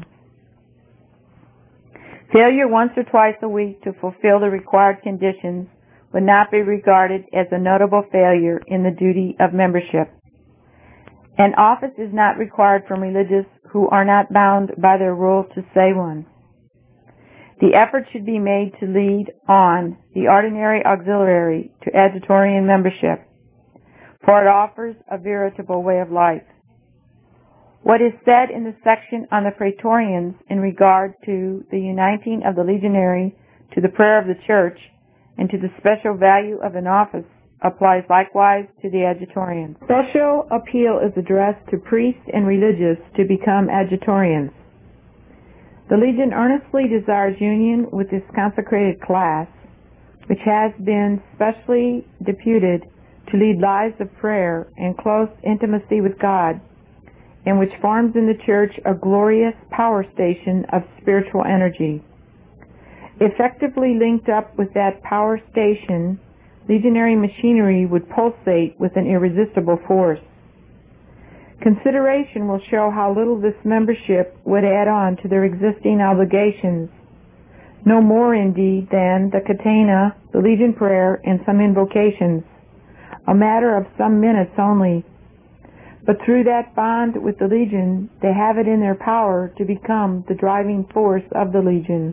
Failure once or twice a week to fulfill the required conditions would not be regarded as a notable failure in the duty of membership. An office is not required from religious who are not bound by their rule to say one. The effort should be made to lead on the ordinary auxiliary to adjutorian membership, for it offers a veritable way of life. What is said in the section on the Praetorians in regard to the uniting of the legionary to the prayer of the church and to the special value of an office applies likewise to the adjutorians. Special appeal is addressed to priests and religious to become adjutorians. The Legion earnestly desires union with this consecrated class, which has been specially deputed to lead lives of prayer and close intimacy with God, and which forms in the Church a glorious power station of spiritual energy. Effectively linked up with that power station, legionary machinery would pulsate with an irresistible force. Consideration will show how little this membership would add on to their existing obligations, no more indeed than the catena, the Legion prayer, and some invocations, a matter of some minutes only. But through that bond with the Legion, they have it in their power to become the driving force of the Legion.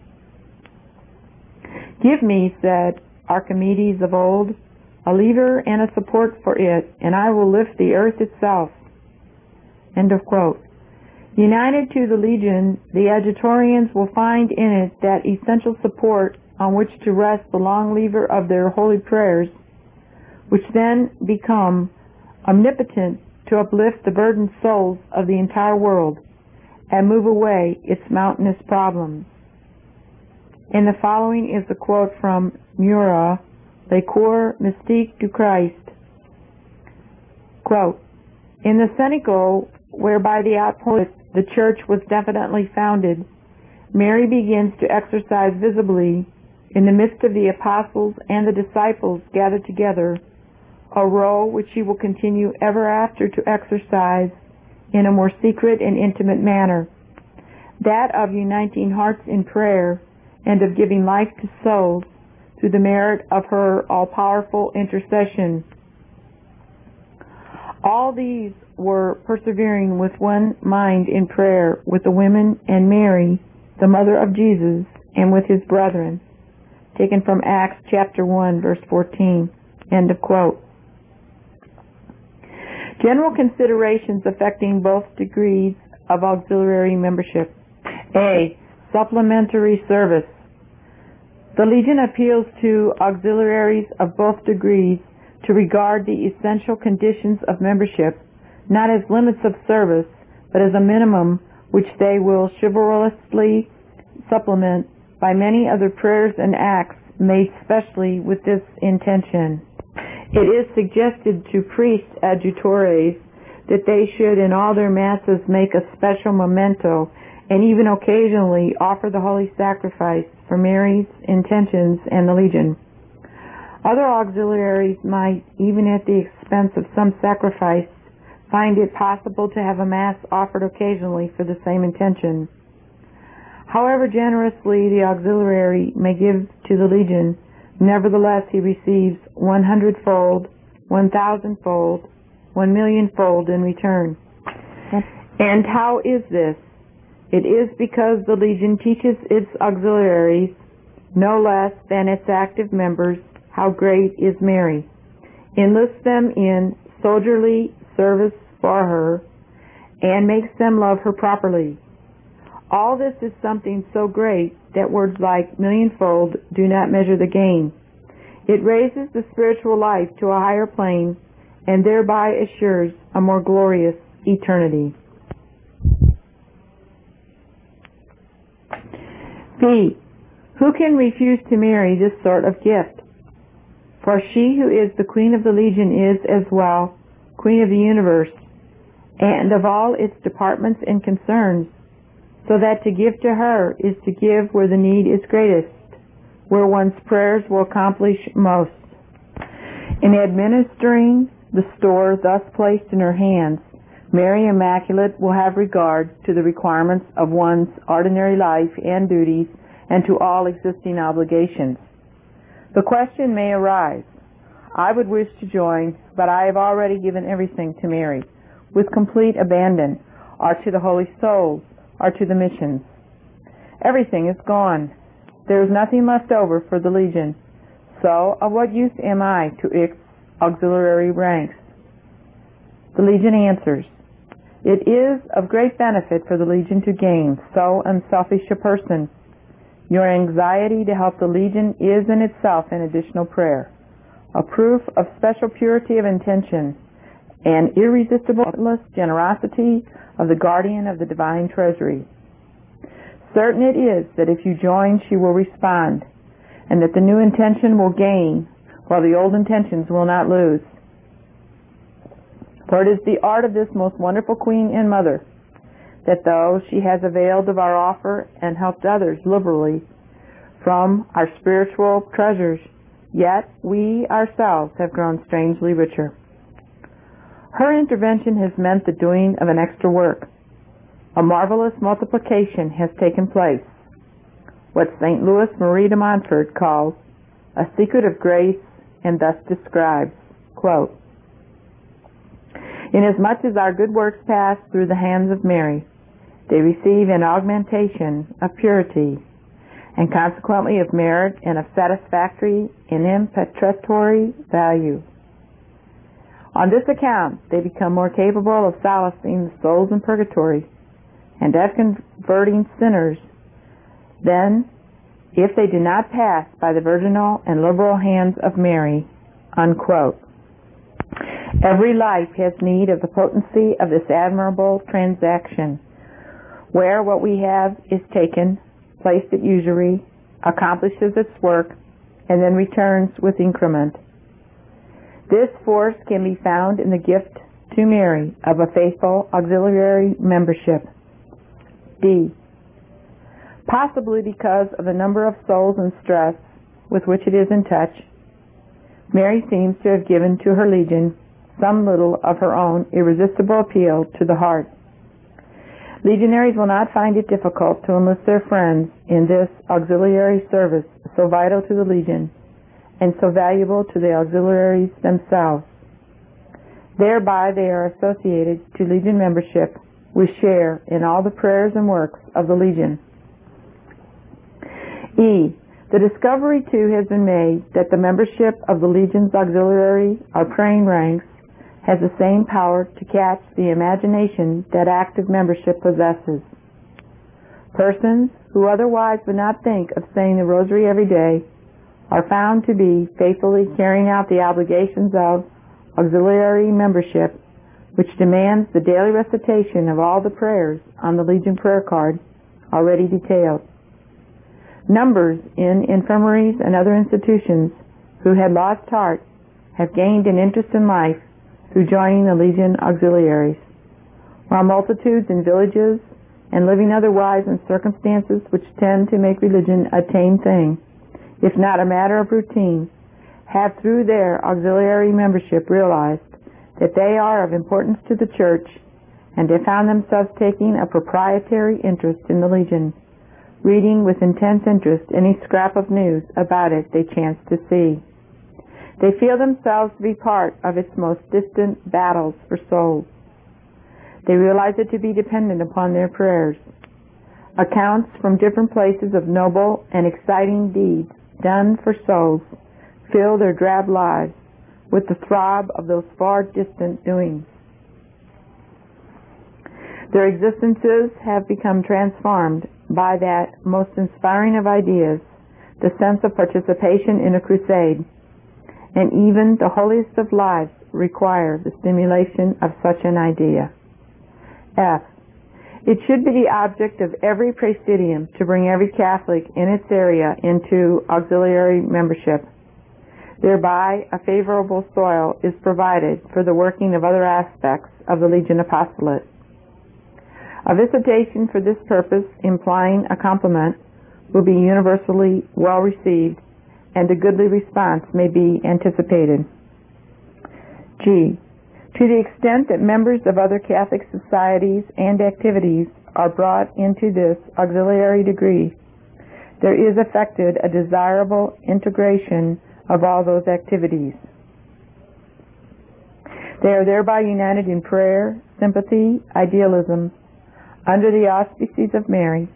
Give me, said Archimedes of old, a lever and a support for it, and I will lift the earth itself. End of quote. United to the Legion, the adjutorians will find in it that essential support on which to rest the long lever of their holy prayers, which then become omnipotent to uplift the burdened souls of the entire world and move away its mountainous problems. And the following is a quote from Murat, Le Coeur Mystique du Christ. Quote, in the cenacle whereby the outpost the Church was definitely founded, Mary begins to exercise visibly, in the midst of the apostles and the disciples gathered together, a role which she will continue ever after to exercise in a more secret and intimate manner, that of uniting hearts in prayer and of giving life to souls through the merit of her all-powerful intercession. All these were persevering with one mind in prayer with the women and Mary, the mother of Jesus, and with his brethren. Taken from Acts chapter 1, verse 14. End of quote. General considerations affecting both degrees of auxiliary membership. A. Supplementary service. The Legion appeals to auxiliaries of both degrees to regard the essential conditions of membership not as limits of service, but as a minimum which they will chivalrously supplement by many other prayers and acts made specially with this intention. It is suggested to priests adjutores that they should in all their masses make a special memento and even occasionally offer the holy sacrifice for Mary's intentions and the Legion. Other auxiliaries might, even at the expense of some sacrifice, find it possible to have a Mass offered occasionally for the same intention. However generously the auxiliary may give to the Legion, nevertheless he receives 100-fold, 1,000-fold, 1,000,000-fold in return. And how is this? It is because the Legion teaches its auxiliaries, no less than its active members, how great is Mary, enlists them in soldierly service for her, and makes them love her properly. All this is something so great that words like millionfold do not measure the gain. It raises the spiritual life to a higher plane and thereby assures a more glorious eternity. B. Who can refuse to Mary this sort of gift? For she who is the Queen of the Legion is, as well, Queen of the universe, and of all its departments and concerns, so that to give to her is to give where the need is greatest, where one's prayers will accomplish most. In administering the store thus placed in her hands, Mary Immaculate will have regard to the requirements of one's ordinary life and duties and to all existing obligations. The question may arise, I would wish to join, but I have already given everything to Mary, with complete abandon, or to the holy souls, or to the missions. Everything is gone. There is nothing left over for the Legion. So, of what use am I to its auxiliary ranks? The Legion answers, it is of great benefit for the Legion to gain so unselfish a person. Your anxiety to help the Legion is in itself an additional prayer, a proof of special purity of intention and irresistible generosity of the guardian of the divine treasury. Certain it is that if you join, she will respond, and that the new intention will gain, while the old intentions will not lose. For it is the art of this most wonderful Queen and Mother, that though she has availed of our offer and helped others liberally from our spiritual treasures, yet we ourselves have grown strangely richer. Her intervention has meant the doing of an extra work. A marvelous multiplication has taken place, what St. Louis Marie de Montfort calls a secret of grace, and thus describes, quote, inasmuch as our good works pass through the hands of Mary, they receive an augmentation of purity, and consequently of merit and of satisfactory and impetratory value. On this account, they become more capable of solacing the souls in purgatory and of converting sinners than if they do not pass by the virginal and liberal hands of Mary, unquote. Every life has need of the potency of this admirable transaction, where what we have is taken, placed at usury, accomplishes its work, and then returns with increment. This force can be found in the gift to Mary of a faithful auxiliary membership. D. Possibly because of the number of souls in stress with which it is in touch, Mary seems to have given to her Legion some little of her own irresistible appeal to the heart. Legionaries will not find it difficult to enlist their friends in this auxiliary service so vital to the Legion and so valuable to the auxiliaries themselves. Thereby they are associated to Legion membership with share in all the prayers and works of the Legion. E. The discovery, too, has been made that the membership of the Legion's auxiliary or praying ranks has the same power to catch the imagination that active membership possesses. Persons who otherwise would not think of saying the rosary every day are found to be faithfully carrying out the obligations of auxiliary membership, which demands the daily recitation of all the prayers on the Legion prayer card already detailed. Numbers in infirmaries and other institutions who had lost heart have gained an interest in life through joining the Legion auxiliaries, while multitudes in villages and living otherwise in circumstances which tend to make religion a tame thing, if not a matter of routine, have through their auxiliary membership realized that they are of importance to the Church, and have found themselves taking a proprietary interest in the Legion, reading with intense interest any scrap of news about it they chance to see. They feel themselves to be part of its most distant battles for souls. They realize it to be dependent upon their prayers. Accounts from different places of noble and exciting deeds done for souls fill their drab lives with the throb of those far distant doings. Their existences have become transformed by that most inspiring of ideas, the sense of participation in a crusade, and even the holiest of lives require the stimulation of such an idea. F. It should be the object of every praesidium to bring every Catholic in its area into auxiliary membership. Thereby, a favorable soil is provided for the working of other aspects of the Legion apostolate. A visitation for this purpose, implying a compliment, will be universally well received, and a goodly response may be anticipated. G. To the extent that members of other Catholic societies and activities are brought into this auxiliary degree, there is effected a desirable integration of all those activities. They are thereby united in prayer, sympathy, idealism, under the auspices of Mary,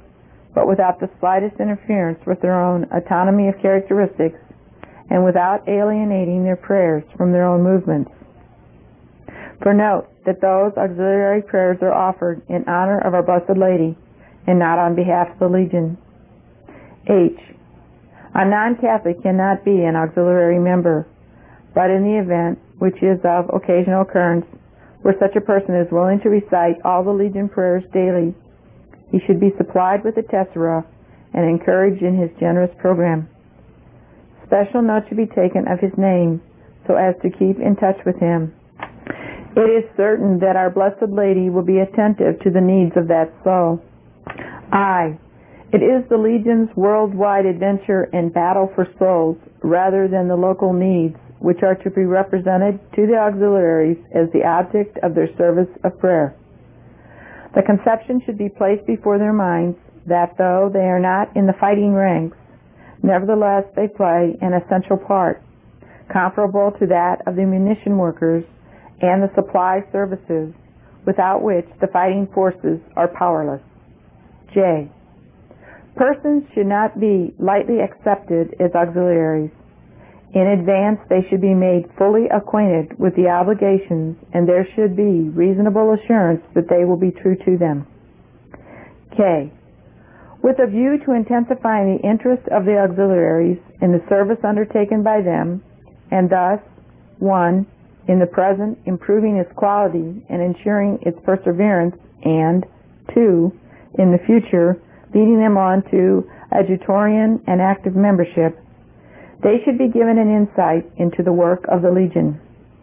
but without the slightest interference with their own autonomy of characteristics and without alienating their prayers from their own movements. For note that those auxiliary prayers are offered in honor of our Blessed Lady and not on behalf of the Legion. H. A non-Catholic cannot be an auxiliary member, but in the event, which is of occasional occurrence, where such a person is willing to recite all the Legion prayers daily, he should be supplied with a tessera and encouraged in his generous program. Special note should be taken of his name so as to keep in touch with him. It is certain that our Blessed Lady will be attentive to the needs of that soul. I. It is the Legion's worldwide adventure and battle for souls rather than the local needs which are to be represented to the auxiliaries as the object of their service of prayer. The conception should be placed before their minds that though they are not in the fighting ranks, nevertheless they play an essential part, comparable to that of the munition workers and the supply services, without which the fighting forces are powerless. J. Persons should not be lightly accepted as auxiliaries. In advance they should be made fully acquainted with the obligations, and there should be reasonable assurance that they will be true to them. K. With a view to intensifying the interest of the auxiliaries in the service undertaken by them, and thus, 1. In the present, improving its quality and ensuring its perseverance, and 2. In the future, leading them on to adjutorian and active membership, they should be given an insight into the work of the Legion.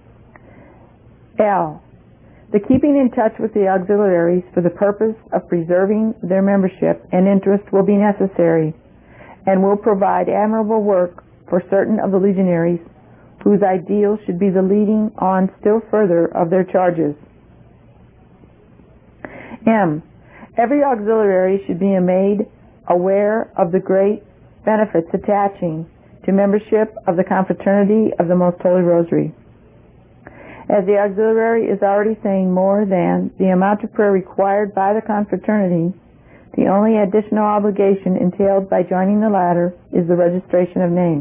L. The keeping in touch with the auxiliaries for the purpose of preserving their membership and interest will be necessary, and will provide admirable work for certain of the legionaries whose ideals should be the leading on still further of their charges. M. Every auxiliary should be made aware of the great benefits attaching to membership of the Confraternity of the Most Holy Rosary. As the auxiliary is already saying more than the amount of prayer required by the confraternity, the only additional obligation entailed by joining the latter is the registration of names.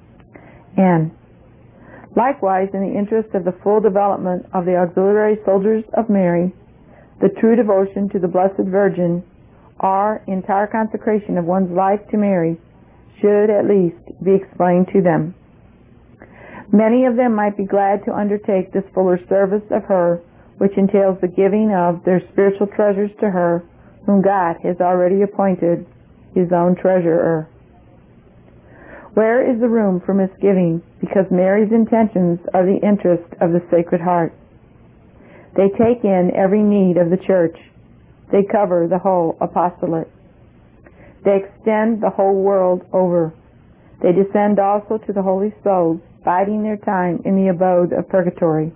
N. Likewise, in the interest of the full development of the auxiliary soldiers of Mary, the true devotion to the Blessed Virgin, or entire consecration of one's life to Mary, should at least be explained to them. Many of them might be glad to undertake this fuller service of her, which entails the giving of their spiritual treasures to her, whom God has already appointed his own treasurer. Where is the room for misgiving, because Mary's intentions are the interest of the Sacred Heart? They take in every need of the Church. They cover the whole apostolate. They extend the whole world over. They descend also to the holy souls, biding their time in the abode of purgatory.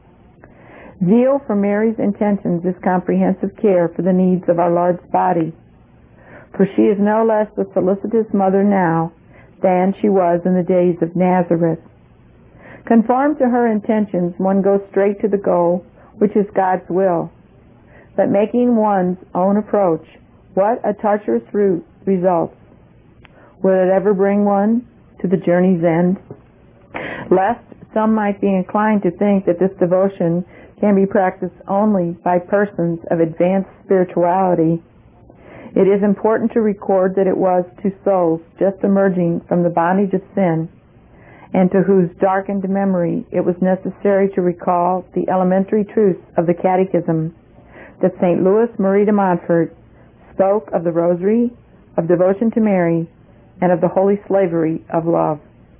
Zeal for Mary's intentions is comprehensive care for the needs of our Lord's body, for she is no less the solicitous mother now than she was in the days of Nazareth. Conformed to her intentions, one goes straight to the goal, which is God's will. But making one's own approach, what a tortuous route results. Will it ever bring one to the journey's end? Lest some might be inclined to think that this devotion can be practiced only by persons of advanced spirituality, it is important to record that it was to souls just emerging from the bondage of sin, and to whose darkened memory it was necessary to recall the elementary truths of the Catechism, that St. Louis Marie de Montfort spoke of the Rosary, of devotion to Mary, and of the holy slavery of love.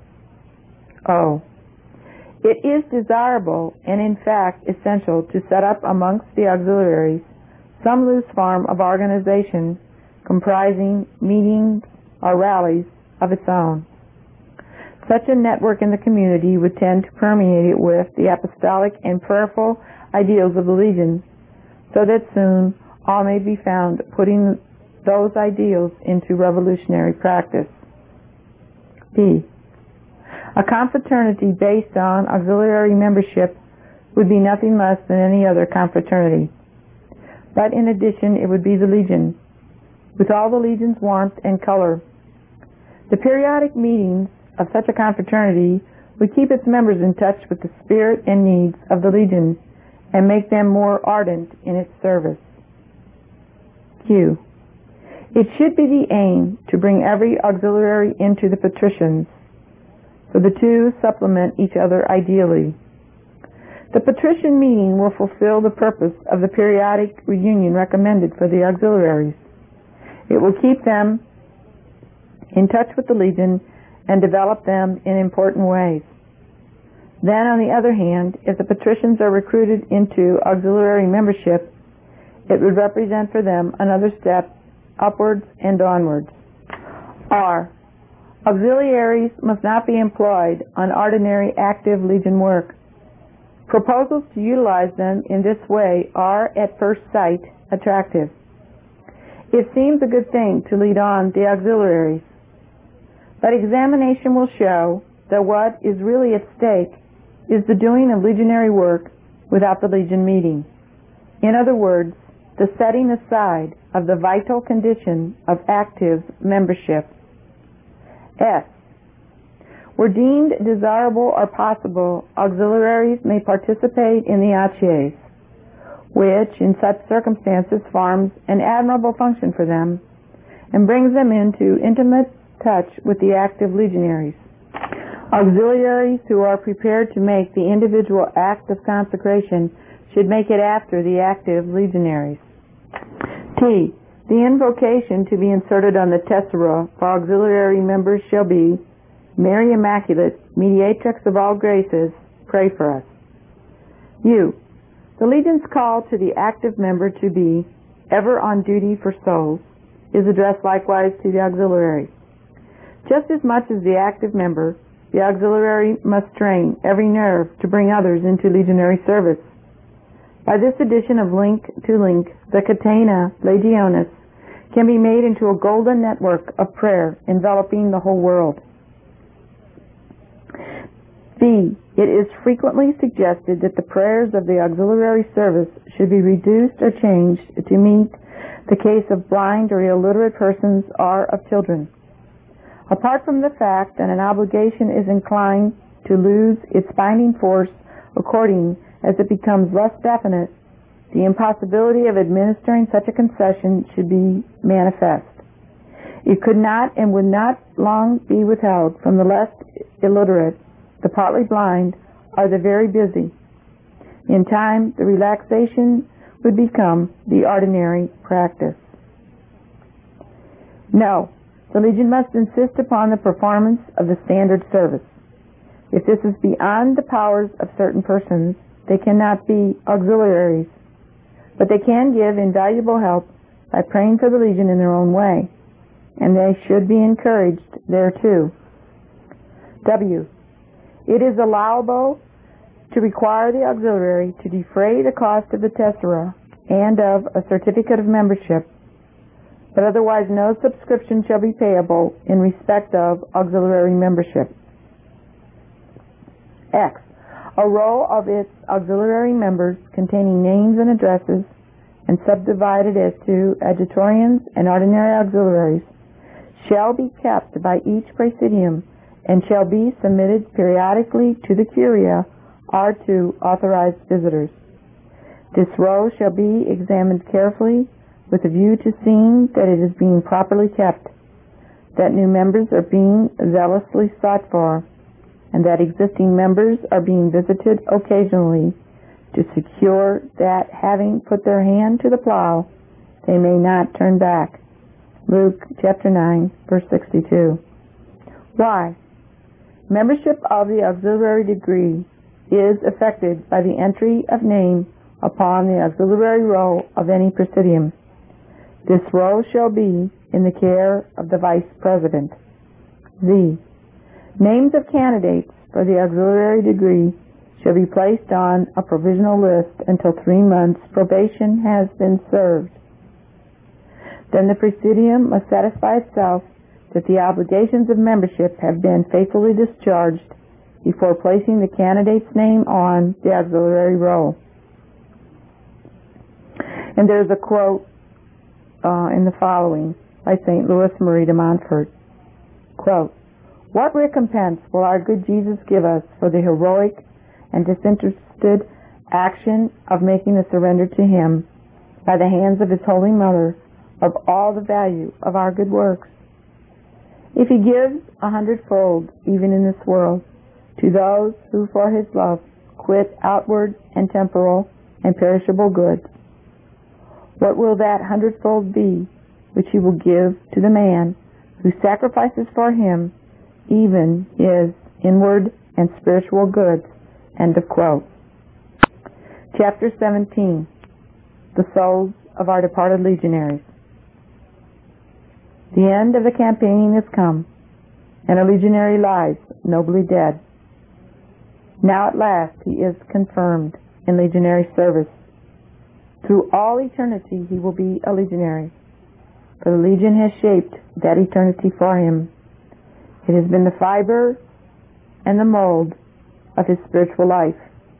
O. It is desirable, and in fact essential, to set up amongst the auxiliaries some loose form of organization comprising meetings or rallies of its own. Such a network in the community would tend to permeate it with the apostolic and prayerful ideals of the Legion, so that soon all may be found putting those ideals into revolutionary practice. B. A confraternity based on auxiliary membership would be nothing less than any other confraternity. But in addition, it would be the Legion. with all the Legion's warmth and color. The periodic meetings of such a confraternity would keep its members in touch with the spirit and needs of the Legion and make them more ardent in its service. Q. It should be the aim to bring every auxiliary into the patricians, for the two supplement each other ideally. The patrician meeting will fulfill the purpose of the periodic reunion recommended for the auxiliaries. It will keep them in touch with the Legion and develop them in important ways. Then, on the other hand, if the patricians are recruited into auxiliary membership, it would represent for them another step upwards and onwards. R. Auxiliaries must not be employed on ordinary active Legion work. Proposals to utilize them in this way are, at first sight, attractive. It seems a good thing to lead on the auxiliaries, but examination will show that what is really at stake is the doing of legionary work without the Legion meeting. In other words, the setting aside of the vital condition of active membership. S. Where deemed desirable or possible, auxiliaries may participate in the acies, which in such circumstances forms an admirable function for them and brings them into intimate touch with the active legionaries. Auxiliaries who are prepared to make the individual act of consecration should make it after the active legionaries. T. The invocation to be inserted on the tessera for auxiliary members shall be, Mary Immaculate, mediatrix of all graces, pray for us. U. The Legion's call to the active member to be ever on duty for souls is addressed likewise to the auxiliary. Just as much as the active member, the auxiliary must strain every nerve to bring others into legionary service. By this addition of link to link, the catena legionis can be made into a golden network of prayer enveloping the whole world. B. It is frequently suggested that the prayers of the auxiliary service should be reduced or changed to meet the case of blind or illiterate persons or of children. Apart from the fact that an obligation is inclined to lose its binding force according as it becomes less definite, the impossibility of administering such a concession should be manifest. It could not and would not long be withheld from the less illiterate, the partly blind, or the very busy. In time, the relaxation would become the ordinary practice. No, the Legion must insist upon the performance of the standard service. If this is beyond the powers of certain persons, they cannot be auxiliaries, but they can give invaluable help by praying for the Legion in their own way, and they should be encouraged thereto. W. It is allowable to require the auxiliary to defray the cost of the tessera and of a certificate of membership, but otherwise no subscription shall be payable in respect of auxiliary membership. X. A roll of its auxiliary members containing names and addresses and subdivided as to adjutorians and ordinary auxiliaries shall be kept by each praesidium and shall be submitted periodically to the curia or to authorized visitors. This roll shall be examined carefully with a view to seeing that it is being properly kept, that new members are being zealously sought for, and that existing members are being visited occasionally to secure that, having put their hand to the plow, they may not turn back. Luke chapter 9, verse 62. Why? Membership of the auxiliary degree is effected by the entry of name upon the auxiliary roll of any presidium. This roll shall be in the care of the vice president. Z. Names of candidates for the auxiliary degree shall be placed on a provisional list until 3 months' probation has been served. Then the presidium must satisfy itself that the obligations of membership have been faithfully discharged before placing the candidate's name on the auxiliary roll. And there's a quote in the following. by St. Louis Marie de Montfort. Quote, "What recompense will our good Jesus give us for the heroic and disinterested action of making a surrender to Him by the hands of His Holy Mother of all the value of our good works? If He gives 100-fold, even in this world, to those who for His love quit outward and temporal and perishable goods, what will that 100-fold be which He will give to the man who sacrifices for Him even his inward and spiritual goods?" End of quote. Chapter 17. The Souls of Our Departed Legionaries. The end of the campaigning has come, and a legionary lies nobly dead. Now at last he is confirmed in legionary service. Through all eternity he will be a legionary, for the Legion has shaped that eternity for him. It has been the fiber and the mold of his spiritual life.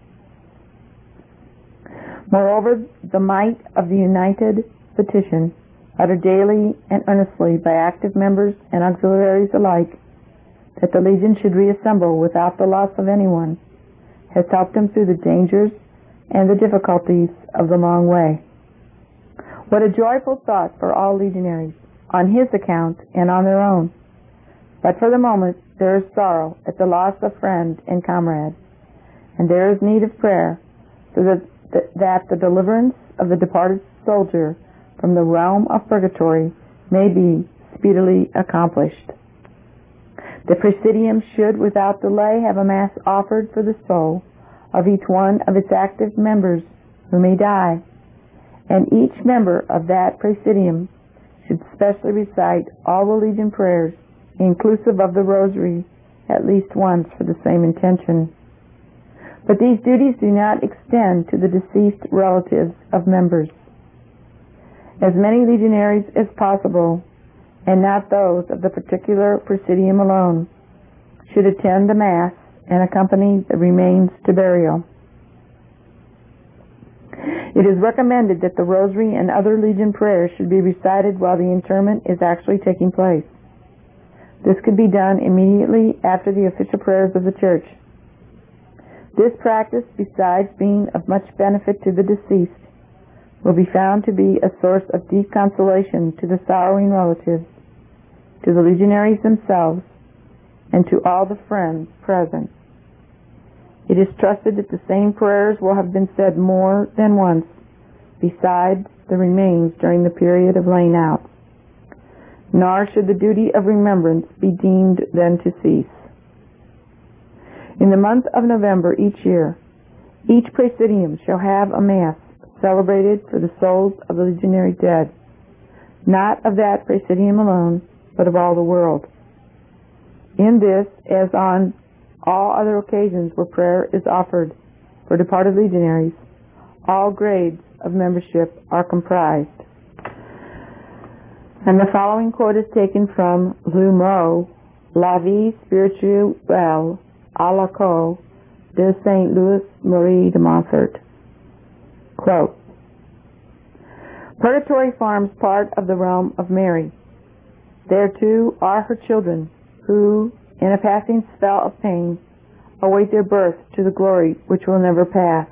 Moreover, the might of the united petition, uttered daily and earnestly by active members and auxiliaries alike, that the Legion should reassemble without the loss of anyone, has helped him through the dangers and the difficulties of the long way. What a joyful thought for all legionaries, on his account and on their own. But for the moment there is sorrow at the loss of friend and comrade, and there is need of prayer so that the deliverance of the departed soldier from the realm of purgatory may be speedily accomplished. The Presidium should without delay have a Mass offered for the soul of each one of its active members who may die, and each member of that Presidium should specially recite all the Legion prayers, inclusive of the Rosary, at least once for the same intention. But these duties do not extend to the deceased relatives of members. As many legionaries as possible, and not those of the particular Presidium alone, should attend the Mass and accompany the remains to burial. It is recommended that the Rosary and other Legion prayers should be recited while the interment is actually taking place. This could be done immediately after the official prayers of the Church. This practice, besides being of much benefit to the deceased, will be found to be a source of deep consolation to the sorrowing relatives, to the legionaries themselves, and to all the friends present. It is trusted that the same prayers will have been said more than once, besides the remains during the period of laying out. Nor should the duty of remembrance be deemed then to cease. In the month of November each year, each Presidium shall have a Mass celebrated for the souls of the legionary dead, not of that Presidium alone, but of all the world. In this, as on all other occasions where prayer is offered for departed legionaries, all grades of membership are comprised. And the following quote is taken from L'Humeau, La Vie Spirituelle à l'école de St. Louis Marie de Montfort. Quote, "Purgatory forms part of the realm of Mary. There too are her children, who, in a passing spell of pain, await their birth to the glory which will never pass.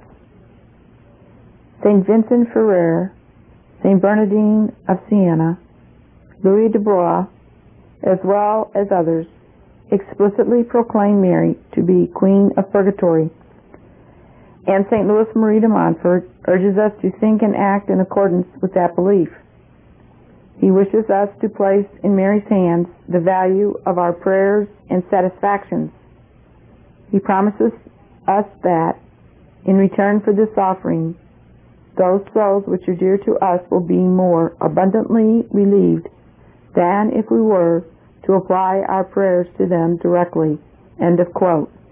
St. Vincent Ferrer, St. Bernardine of Siena, Louis de Blois, as well as others, explicitly proclaim Mary to be Queen of Purgatory, and St. Louis Marie de Montfort urges us to think and act in accordance with that belief. He wishes us to place in Mary's hands the value of our prayers and satisfactions. He promises us that, in return for this offering, those souls which are dear to us will be more abundantly relieved than if we were to apply our prayers to them directly." End of quote.